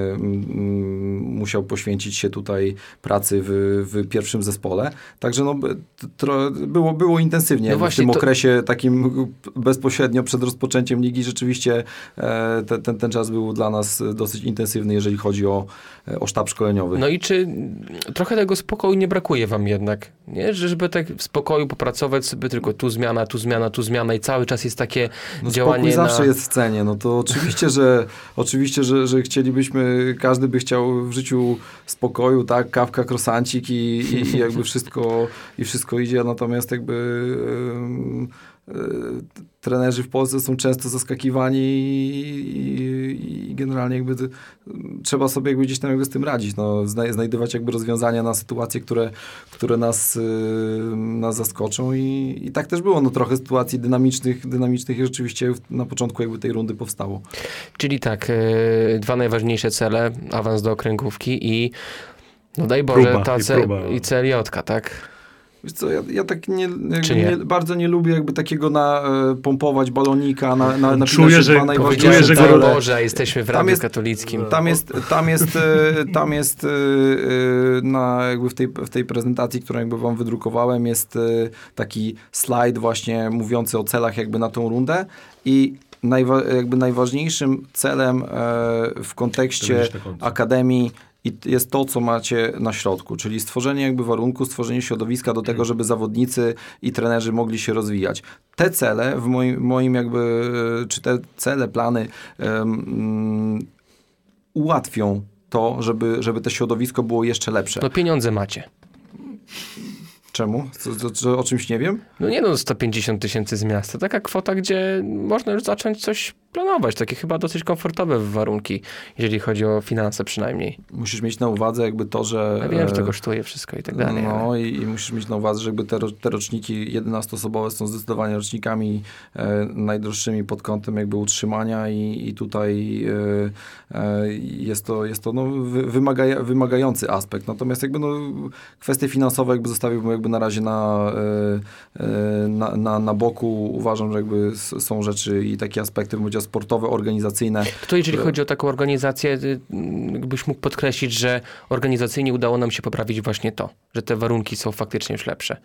m, musiał poświęcić się tutaj pracy w, w pierwszym zespole. Także no, tro, było, było intensywnie no w tym to... okresie takim bezpośrednio przed rozpoczęciem ligi. Rzeczywiście e, te, ten, ten czas był dla nas dosyć intensywny, jeżeli chodzi o, o sztab szkoleniowy. No i czy trochę tego spokoju nie brakuje wam jednak? Nie? Żeby tak w spokoju popracować sobie tylko tu zmiana, tu zmiana, tu zmiana i cały czas jest takie no, działanie spokój zawsze na... jest w cenie. No to oczywiście, że oczywiście, że, że chcielibyśmy, każdy by chciał w życiu spokoju, tak, kawka, krosancik i, i, i jakby wszystko i wszystko idzie, natomiast jakby yy, yy, trenerzy w Polsce są często zaskakiwani i, i, i generalnie jakby to, trzeba sobie jakby gdzieś tam jakby z tym radzić, no, znajdywać jakby rozwiązania na sytuacje, które, które nas, yy, nas zaskoczą i, i tak też było, no trochę sytuacji dynamicznych, dynamicznych i rzeczywiście na początku jakby tej rundy powstało. Czyli tak, yy, dwa najważniejsze cele, awans do okręgówki i no daj Boże, próba, ta i, cel, próba. i C L J-ka, tak? Wiesz co, ja, ja tak nie, jakby Czy nie? nie, bardzo nie lubię jakby takiego na, e, pompować balonika, na, na, na Czuję, że- Czuję, że go- Boże, jesteśmy w Tam Radiu jest- Katolickim. Tam jest, tam jest, e, tam jest e, e, na, jakby w, tej, w tej prezentacji, którą jakby wam wydrukowałem, jest e, taki slajd właśnie mówiący o celach jakby na tą rundę i najwa, jakby najważniejszym celem e, w kontekście akademii i jest to, co macie na środku, czyli stworzenie jakby warunków, stworzenie środowiska do tego, żeby zawodnicy i trenerzy mogli się rozwijać. Te cele w moim, moim jakby, czy te cele, plany um, ułatwią to, żeby, żeby to środowisko było jeszcze lepsze. No pieniądze macie. Czemu? Co, co, co, o czymś nie wiem? No nie no, sto pięćdziesiąt tysięcy z miasta. Taka kwota, gdzie można już zacząć coś planować. Takie chyba dosyć komfortowe warunki, jeżeli chodzi o finanse przynajmniej. Musisz mieć na uwadze jakby to, że... Ja wiem, że to kosztuje wszystko i tak dalej. No ale... i, i musisz mieć na uwadze, że jakby te, te roczniki jedenastoosobowe są zdecydowanie rocznikami e, najdroższymi pod kątem jakby utrzymania i, i tutaj e, e, jest to, jest to no, wy, wymaga, wymagający aspekt. Natomiast jakby no, kwestie finansowe jakby zostawiłbym jakby na razie na, e, na, na, na boku. Uważam, że jakby są rzeczy i takie aspekty, bym powiedział, sportowe, organizacyjne. To jeżeli które... chodzi o taką organizację, byś mógł podkreślić, że organizacyjnie udało nam się poprawić właśnie to, że te warunki są faktycznie już lepsze.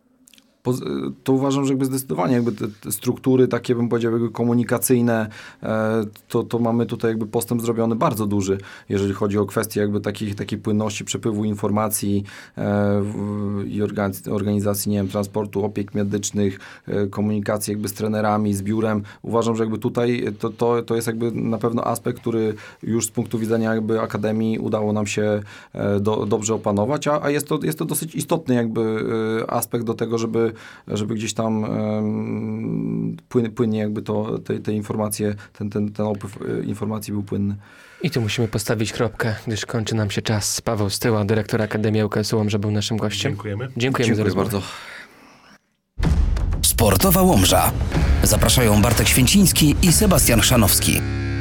To uważam, że jakby zdecydowanie jakby te, te struktury takie, bym powiedział, jakby komunikacyjne, e, to, to mamy tutaj jakby postęp zrobiony bardzo duży, jeżeli chodzi o kwestie jakby takiej, takiej płynności przepływu informacji e, w, i organizacji, organizacji, nie wiem, transportu, opiek medycznych, e, komunikacji jakby z trenerami, z biurem. Uważam, że jakby tutaj to, to, to jest jakby na pewno aspekt, który już z punktu widzenia jakby akademii udało nam się e, do, dobrze opanować, a, a jest to, jest to dosyć istotny jakby e, aspekt do tego, żeby żeby gdzieś tam um, płyn, płynnie jakby to, te, te informacje, ten, ten, ten opływ informacji był płynny. I tu musimy postawić kropkę, gdyż kończy nam się czas. Paweł Styła, dyrektor Akademii ŁKS-u Łomża, był naszym gościem. Dziękujemy. Dziękujemy za rozmowę. bardzo. Sportowa Łomża. Zapraszają Bartek Święciński i Sebastian Chrzanowski.